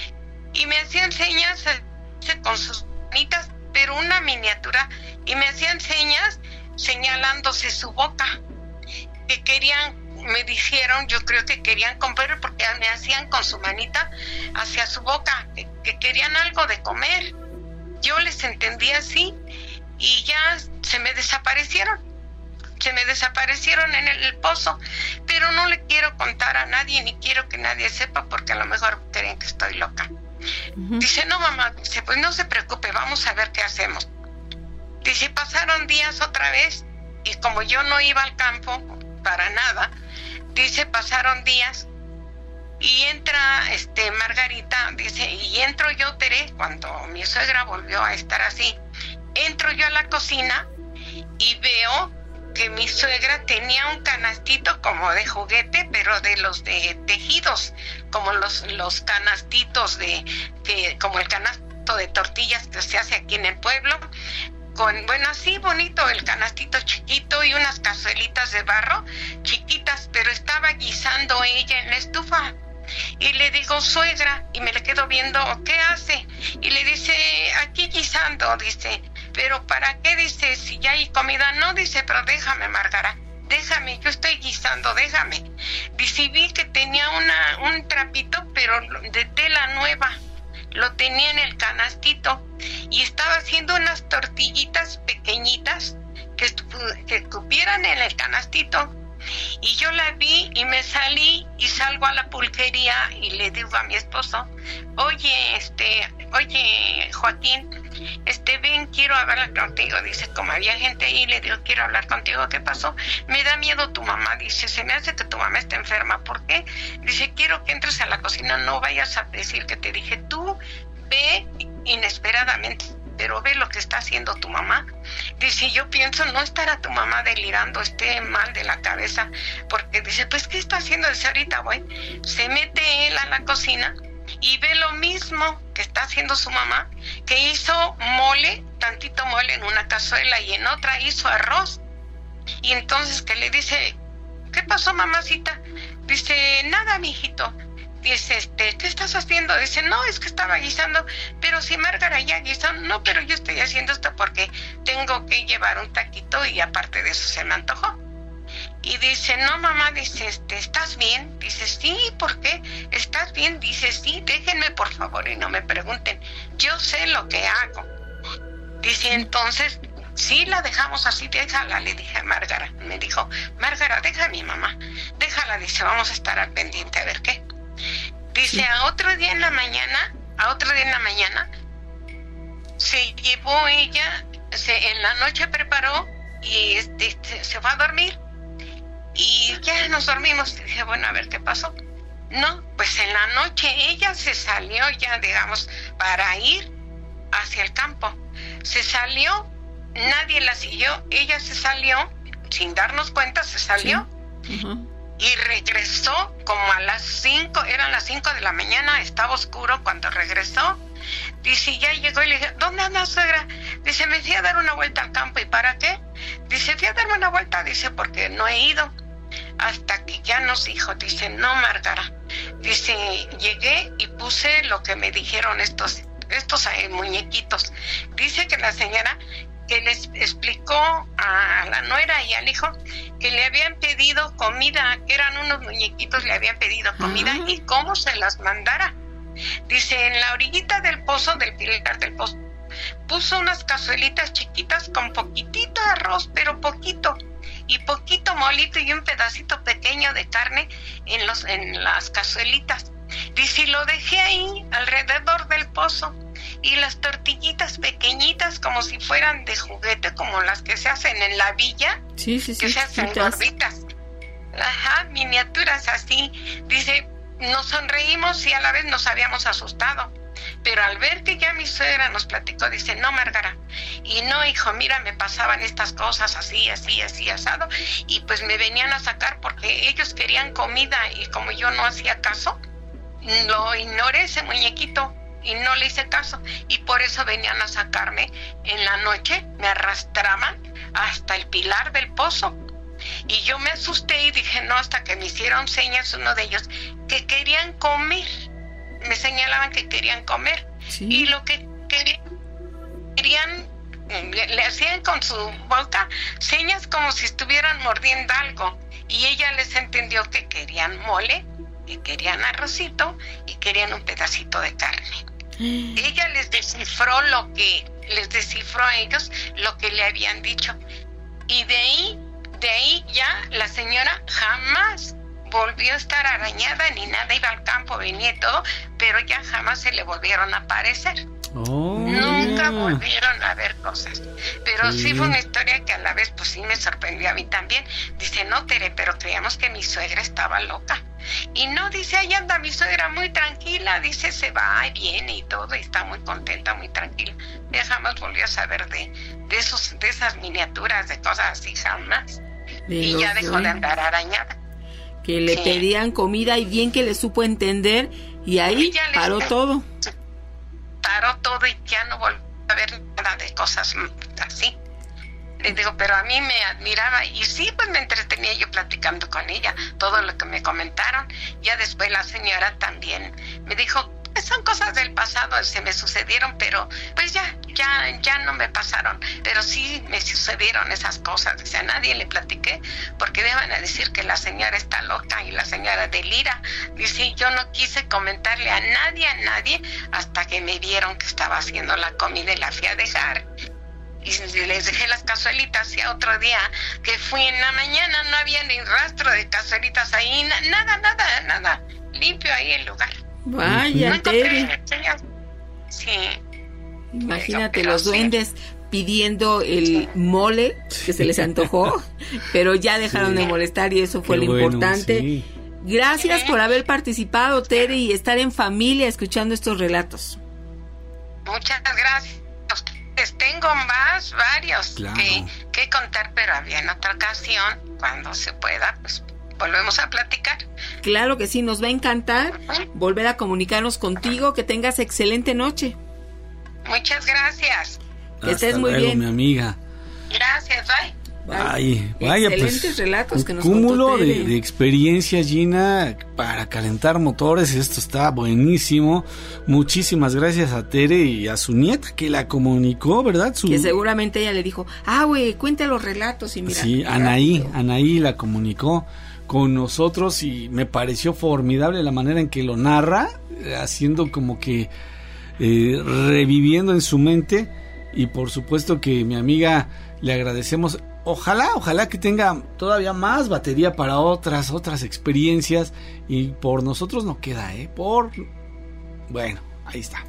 Y me hacían señas con sus manitas, pero una miniatura. Y me hacían señas señalándose su boca. Que querían, me dijeron, yo creo que querían comer porque me hacían con su manita hacia su boca, que, que querían algo de comer. Yo les entendí así. Y ya se me desaparecieron, se me desaparecieron en el, el pozo, pero no le quiero contar a nadie, ni quiero que nadie sepa, porque a lo mejor creen que estoy loca. Uh-huh. Dice, no mamá, dice, pues no se preocupe, vamos a ver qué hacemos. Dice, pasaron días otra vez, y como yo no iba al campo para nada, dice, pasaron días, y entra este Margarita, dice, y entro yo, Tere, cuando mi suegra volvió a estar así, entro yo a la cocina y veo que mi suegra tenía un canastito como de juguete, pero de los de tejidos, como los, los canastitos de, que, como el canasto puesto de tortillas que se hace aquí en el pueblo, con, bueno, así bonito, el canastito chiquito y unas cazuelitas de barro chiquitas, pero estaba guisando ella en la estufa. Y le digo, suegra, y me le quedo viendo, ¿qué hace? Y le dice, aquí guisando, dice, ¿pero para qué? Dice, si ya hay comida. No, dice, pero déjame, Márgara, déjame, yo estoy guisando, déjame. Dice, vi que tenía una, un trapito, pero de tela nueva, lo tenía en el canastito, y estaba haciendo unas tortillitas pequeñitas que, que cupieran en el canastito. Y yo la vi y me salí y salgo a la pulquería y le digo a mi esposo, oye, este, oye, Joaquín, este, ven, quiero hablar contigo. Dice, como había gente ahí, le digo, quiero hablar contigo, ¿qué pasó? Me da miedo tu mamá. Dice, se me hace que tu mamá está enferma. ¿Por qué? Dice, quiero que entres a la cocina, no vayas a decir que te dije. Tú ve inesperadamente, pero ve lo que está haciendo tu mamá. Dice, yo pienso, no estará tu mamá delirando, esté mal de la cabeza, porque dice, pues, ¿qué está haciendo? Dice, ahorita voy. Se mete él a la cocina y ve lo mismo que está haciendo su mamá, que hizo mole, tantito mole en una cazuela y en otra hizo arroz. Y entonces que le dice, ¿qué pasó, mamacita? Dice, nada, mijito. Dice, este, ¿qué estás haciendo? Dice, no, es que estaba guisando. Pero si Márgara ya guisó. No, pero yo estoy haciendo esto porque tengo que llevar un taquito y aparte de eso se me antojó. Y dice, no, mamá, dice, este, ¿estás bien? Dice, sí, ¿por qué? ¿Estás bien? Dice, sí, déjenme por favor y no me pregunten. Yo sé lo que hago. Dice, entonces, sí, la dejamos así, déjala, le dije a Márgara. Me dijo, Márgara, deja a mi mamá. Déjala, dice, vamos a estar al pendiente a ver qué. Dice, sí. a otro día en la mañana, a otro día en la mañana, se llevó ella, se, en la noche preparó y este, se, se fue a dormir. Y ya nos dormimos. Y dije, bueno, a ver qué pasó. No, pues en la noche ella se salió ya, digamos, para ir hacia el campo. Se salió, nadie la siguió, ella se salió, sin darnos cuenta, se salió. Sí. Uh-huh. Y regresó como a las cinco, eran las cinco de la mañana, estaba oscuro cuando regresó. Dice, ya llegó y le dije, ¿dónde andas, suegra? Dice, me fui a dar una vuelta al campo. ¿Y para qué? Dice, fui a darme una vuelta, dice, porque no he ido. Hasta que ya nos dijo, dice, no, Márgara. Dice, llegué y puse lo que me dijeron estos, estos eh, muñequitos. Dice que la señora que les explicó a la nuera y al hijo que le habían pedido comida, que eran unos muñequitos, le habían pedido comida uh-huh. y cómo se las mandara. Dice, en la orillita del pozo, del pilar del pozo, puso unas cazuelitas chiquitas con poquitito de arroz, pero poquito, y poquito molito y un pedacito pequeño de carne en, los, en las cazuelitas. Dice, y lo dejé ahí, alrededor del pozo. Y las tortillitas pequeñitas como si fueran de juguete, como las que se hacen en la villa, sí, sí, sí, que se hacen gorditas, ajá, miniaturas así. Dice, nos sonreímos y a la vez nos habíamos asustado, pero al ver que ya mi suegra nos platicó, dice, no, Márgara, y no, hijo, mira, me pasaban estas cosas así, así, así, asado, y pues me venían a sacar porque ellos querían comida, y como yo no hacía caso, lo ignoré ese muñequito y no le hice caso, y por eso venían a sacarme en la noche, me arrastraban hasta el pilar del pozo, y yo me asusté y dije no, hasta que me hicieron señas uno de ellos que querían comer, me señalaban que querían comer, sí. y lo que querían, querían le, le hacían con su boca señas como si estuvieran mordiendo algo, y ella les entendió que querían mole, que querían arrocito y querían un pedacito de carne. Ella les descifró lo que les descifró a ellos lo que le habían dicho, y de ahí de ahí ya la señora jamás volvió a estar arañada ni nada, iba al campo, venía y todo, pero ya jamás se le volvieron a aparecer. Oh. Nunca volvieron a ver cosas, pero sí. sí fue una historia que a la vez pues sí me sorprendió a mí también. Dice, no, Tere, pero creíamos que mi suegra estaba loca, y no, dice, ahí anda mi suegra muy tranquila, dice, se va y viene y todo, y está muy contenta, muy tranquila. Ya jamás volvió a saber de, de esos, de esas miniaturas, de cosas así, jamás. De y ya dejó de, de andar arañada. Que le sí. pedían comida, y bien que le supo entender, y ahí paró todo. Paró todo. todo y ya no volví a ver nada de cosas así. Le digo, pero a mí me admiraba y sí, pues me entretenía yo platicando con ella, todo lo que me comentaron. Ya después la señora también me dijo, pues son cosas del pasado, se me sucedieron, pero pues ya, ya, ya no me pasaron. Pero sí me sucedieron esas cosas. Dice, a nadie le platiqué porque deban a decir que la señora está loca y la señora delira. Dice, yo no quise comentarle a nadie, a nadie, hasta que me vieron que estaba haciendo la comida y la fui a dejar. Y les dejé las cazuelitas y a otro día que fui en la mañana no había ni rastro de cazuelitas ahí, na- nada, nada, nada, limpio ahí el lugar. Vaya, no Tere. Sí. Imagínate los duendes pidiendo el mole que se les antojó, pero ya dejaron sí. de molestar y eso fue Qué lo bueno, importante. Sí. Gracias por haber participado, Tere, y estar en familia escuchando estos relatos. Muchas gracias. Tengo más, varios claro. que, que contar, pero había en otra ocasión, cuando se pueda, pues volvemos a platicar. Claro que sí, nos va a encantar uh-huh. volver a comunicarnos contigo. Que tengas excelente noche. Muchas gracias. Que Hasta estés muy luego, bien. mi amiga. Gracias, bye. Ay, vaya, excelentes pues, relatos que nos cúmulo contó de, de experiencias, Gina, para calentar motores. Esto está buenísimo. Muchísimas gracias a Tere y a su nieta que la comunicó, ¿verdad? Su... Que seguramente ella le dijo, ah, güey, cuenta los relatos y mira. Sí, mira, Anaí, pero... Anaí la comunicó con nosotros y me pareció formidable la manera en que lo narra, haciendo como que eh, reviviendo en su mente. Y por supuesto que mi amiga le agradecemos. Ojalá, ojalá que tenga todavía más batería para otras, otras experiencias. Y por nosotros no queda, ¿eh? Por... Bueno, ahí está.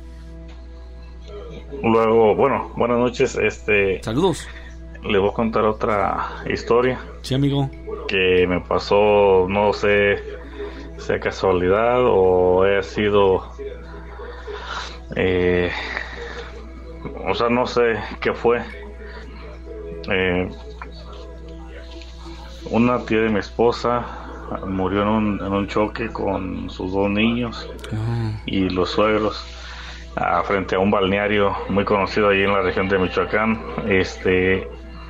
Luego, bueno, buenas noches. Este... Saludos. Le voy a contar otra historia. Sí, amigo. Que me pasó, no sé, sea casualidad o haya sido... Eh... O sea, no sé qué fue. Eh... Una tía de mi esposa murió en un, en un choque con sus dos niños oh. y los suegros a, frente a un balneario muy conocido allí en la región de Michoacán. Este,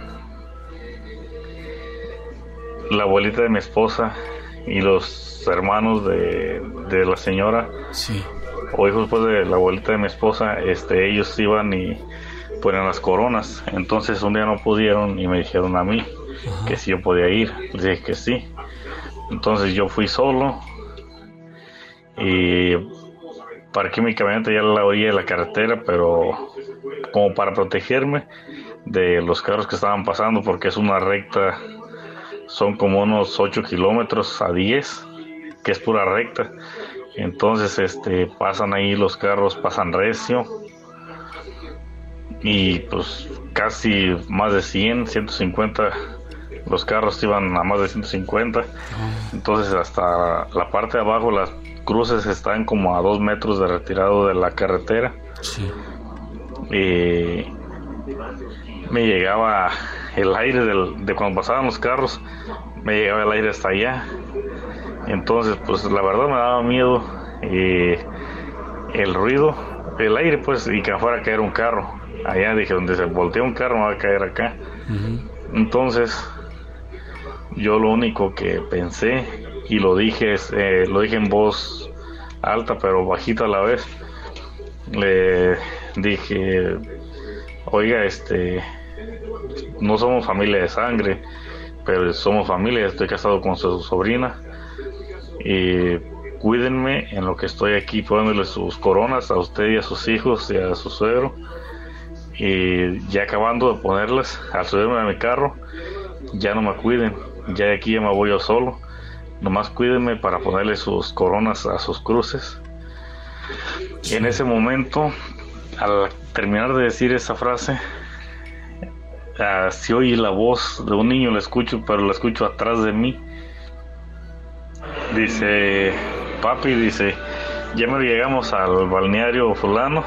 la abuelita de mi esposa y los hermanos de, de la señora sí. o hijos pues de la abuelita de mi esposa, este, ellos iban y ponían las coronas. Entonces un día no pudieron y me dijeron a mí Ajá. que si yo podía ir. Les dije que sí. Entonces yo fui solo y parqué mi camioneta ya a la orilla de la carretera, pero como para protegerme de los carros que estaban pasando, porque es una recta, son como unos ocho kilómetros a diez, que es pura recta. Entonces este pasan ahí los carros, pasan recio y pues casi más de cien, ciento cincuenta. Los carros iban a más de ciento cincuenta. Entonces hasta la parte de abajo las cruces están como a dos metros de retirado de la carretera. Sí. Y me llegaba el aire del, de cuando pasaban los carros, me llegaba el aire hasta allá. Entonces pues la verdad me daba miedo y el ruido, el aire pues, y que fuera a caer un carro. Allá dije, donde se voltea un carro me va a caer acá. Uh-huh. Entonces yo lo único que pensé y lo dije es, eh, lo dije en voz alta pero bajita a la vez, le dije, oiga, este, no somos familia de sangre, pero somos familia, estoy casado con su sobrina y cuídenme en lo que estoy aquí poniéndole sus coronas a usted y a sus hijos y a su suegro, y ya acabando de ponerlas, al subirme a mi carro, ya no me cuiden, ya de aquí ya me voy yo solo, nomás cuídenme para ponerle sus coronas a sus cruces. Y en ese momento, al terminar de decir esa frase, uh, si oí la voz de un niño, la escucho, pero la escucho atrás de mí. Dice, papi, dice, ya me llegamos al balneario fulano,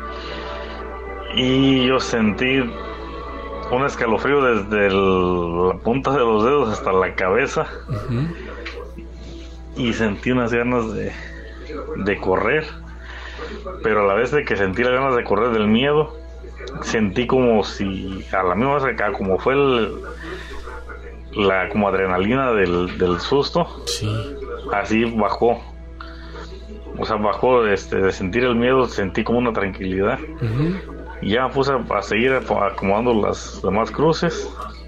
y yo sentí un escalofrío desde el, la punta de los dedos hasta la cabeza. Uh-huh. Y sentí unas ganas de, de correr. pero a la vez de que sentí las ganas de correr del miedo, sentí como si a la misma vez como fue el, la como adrenalina del, del susto, sí. Así bajó, o sea, bajó este, de sentir el miedo, sentí como una tranquilidad. Uh-huh. Y ya me puse a, a seguir acomodando las demás cruces,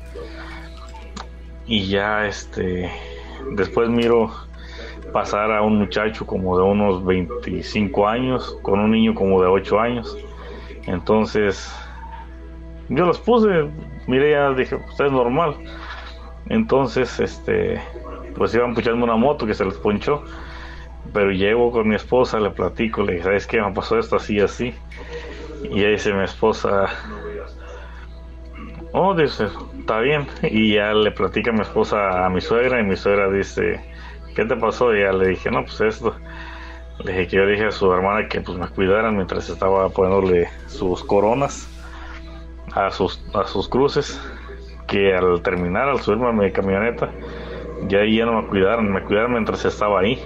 y ya este después miro pasar a un muchacho como de unos veinticinco años con un niño como de ocho años. Entonces yo los puse, miré, ya dije, pues es normal. Entonces este pues iban puchando una moto que se les ponchó, pero llego con mi esposa, le platico, le dije, ¿sabes qué? Me pasó esto así así. Y ahí dice mi esposa, oh, dice, está bien. Y ya le platica mi esposa a mi suegra, y mi suegra dice, ¿qué te pasó? Y ya le dije, no, pues esto. Le dije que yo dije a su hermana que pues me cuidaran mientras estaba poniéndole sus coronas a sus, a sus cruces, que al terminar, al subirme a mi camioneta, ya ahí ya no me cuidaron, me cuidaron mientras estaba ahí.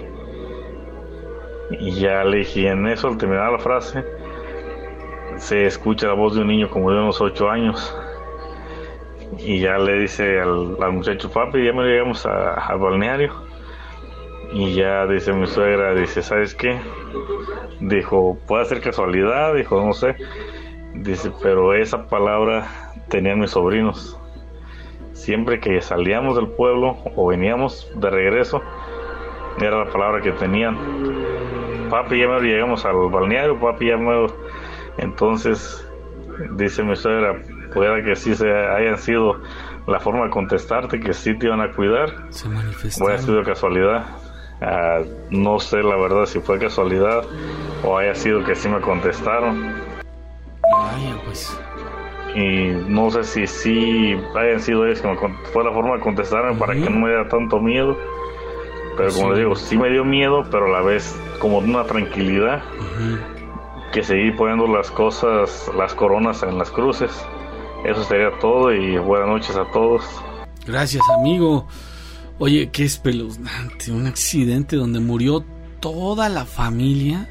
Y ya le dije, en eso, al terminar la frase, se escucha la voz de un niño como de unos ocho años, y ya le dice al, al muchacho, papi, ya me llegamos a, al balneario. Y ya dice mi suegra, dice, ¿sabes qué? Dijo, puede ser casualidad, dijo, no sé. Dice, pero esa palabra tenían mis sobrinos. Siempre que salíamos del pueblo o veníamos de regreso, era la palabra que tenían. Papi, ya me llegamos al balneario, papi, ya me... Entonces, dice mi suegra, pueda que sí se hayan sido la forma de contestarte, que sí te iban a cuidar. Se manifestaron. O haya sido casualidad. Uh, no sé la verdad si fue casualidad o haya sido que sí me contestaron. Vaya, pues. Y no sé si sí hayan sido ellos que me cont- fue la forma de contestarme, uh-huh, para que no me diera tanto miedo. Pero como sí. les digo, sí me dio miedo, pero a la vez como una tranquilidad. Uh-huh. Que seguí poniendo las cosas, las coronas en las cruces. Eso sería todo, y buenas noches a todos. Gracias, amigo. Oye, qué espeluznante, un accidente donde murió toda la familia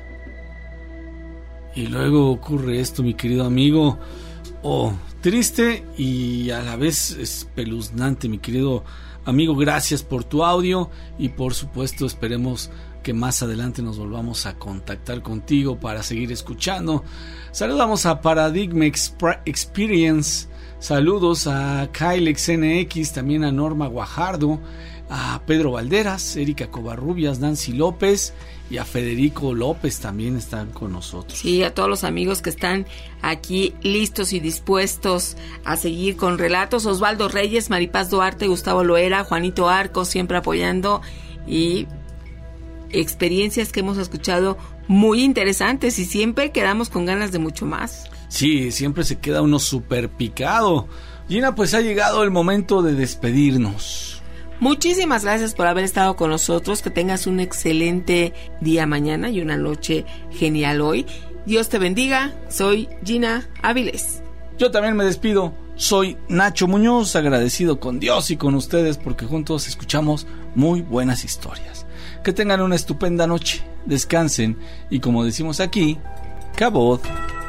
y luego ocurre esto, mi querido amigo. Oh, triste y a la vez espeluznante, mi querido amigo. Gracias por tu audio y por supuesto esperemos que más adelante nos volvamos a contactar contigo para seguir escuchando. Saludamos a Paradigma Experience, saludos a Kylex N X, también a Norma Guajardo, a Pedro Valderas, Erika Covarrubias, Nancy López y a Federico López también están con nosotros. Sí, a todos los amigos que están aquí listos y dispuestos a seguir con relatos. Osvaldo Reyes, Maripaz Duarte, Gustavo Loera, Juanito Arcos, siempre apoyando, y experiencias que hemos escuchado muy interesantes, y siempre quedamos con ganas de mucho más. Sí, siempre se queda uno súper picado. Gina, pues ha llegado el momento de despedirnos. Muchísimas gracias por haber estado con nosotros. Que tengas un excelente día mañana y una noche genial hoy. Dios te bendiga. Soy Gina Áviles. Yo también me despido. Soy Nacho Muñoz, agradecido con Dios y con ustedes porque juntos escuchamos muy buenas historias. Que tengan una estupenda noche, descansen y, como decimos aquí, Cabot.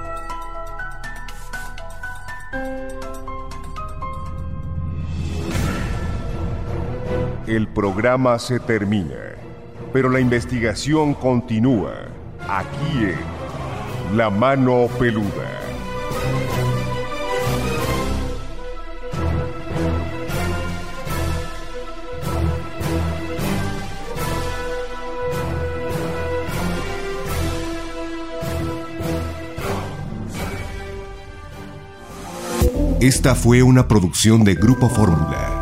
El programa se termina, pero la investigación continúa aquí en La Mano Peluda. Esta fue una producción de Grupo Fórmula.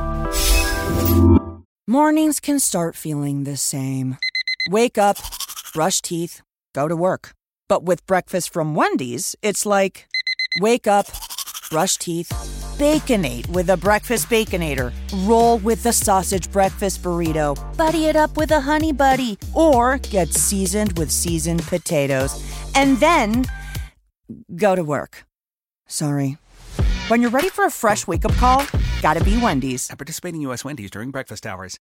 Mornings can start feeling the same. Wake up, brush teeth, go to work. But with breakfast from Wendy's, it's like, wake up, brush teeth, Baconate with a Breakfast Baconator. Roll with the Sausage Breakfast Burrito. Buddy it up with a Honey Buddy. Or get seasoned with seasoned potatoes. And then, go to work. Sorry. When you're ready for a fresh wake-up call, gotta be Wendy's. At participating U S Wendy's during breakfast hours.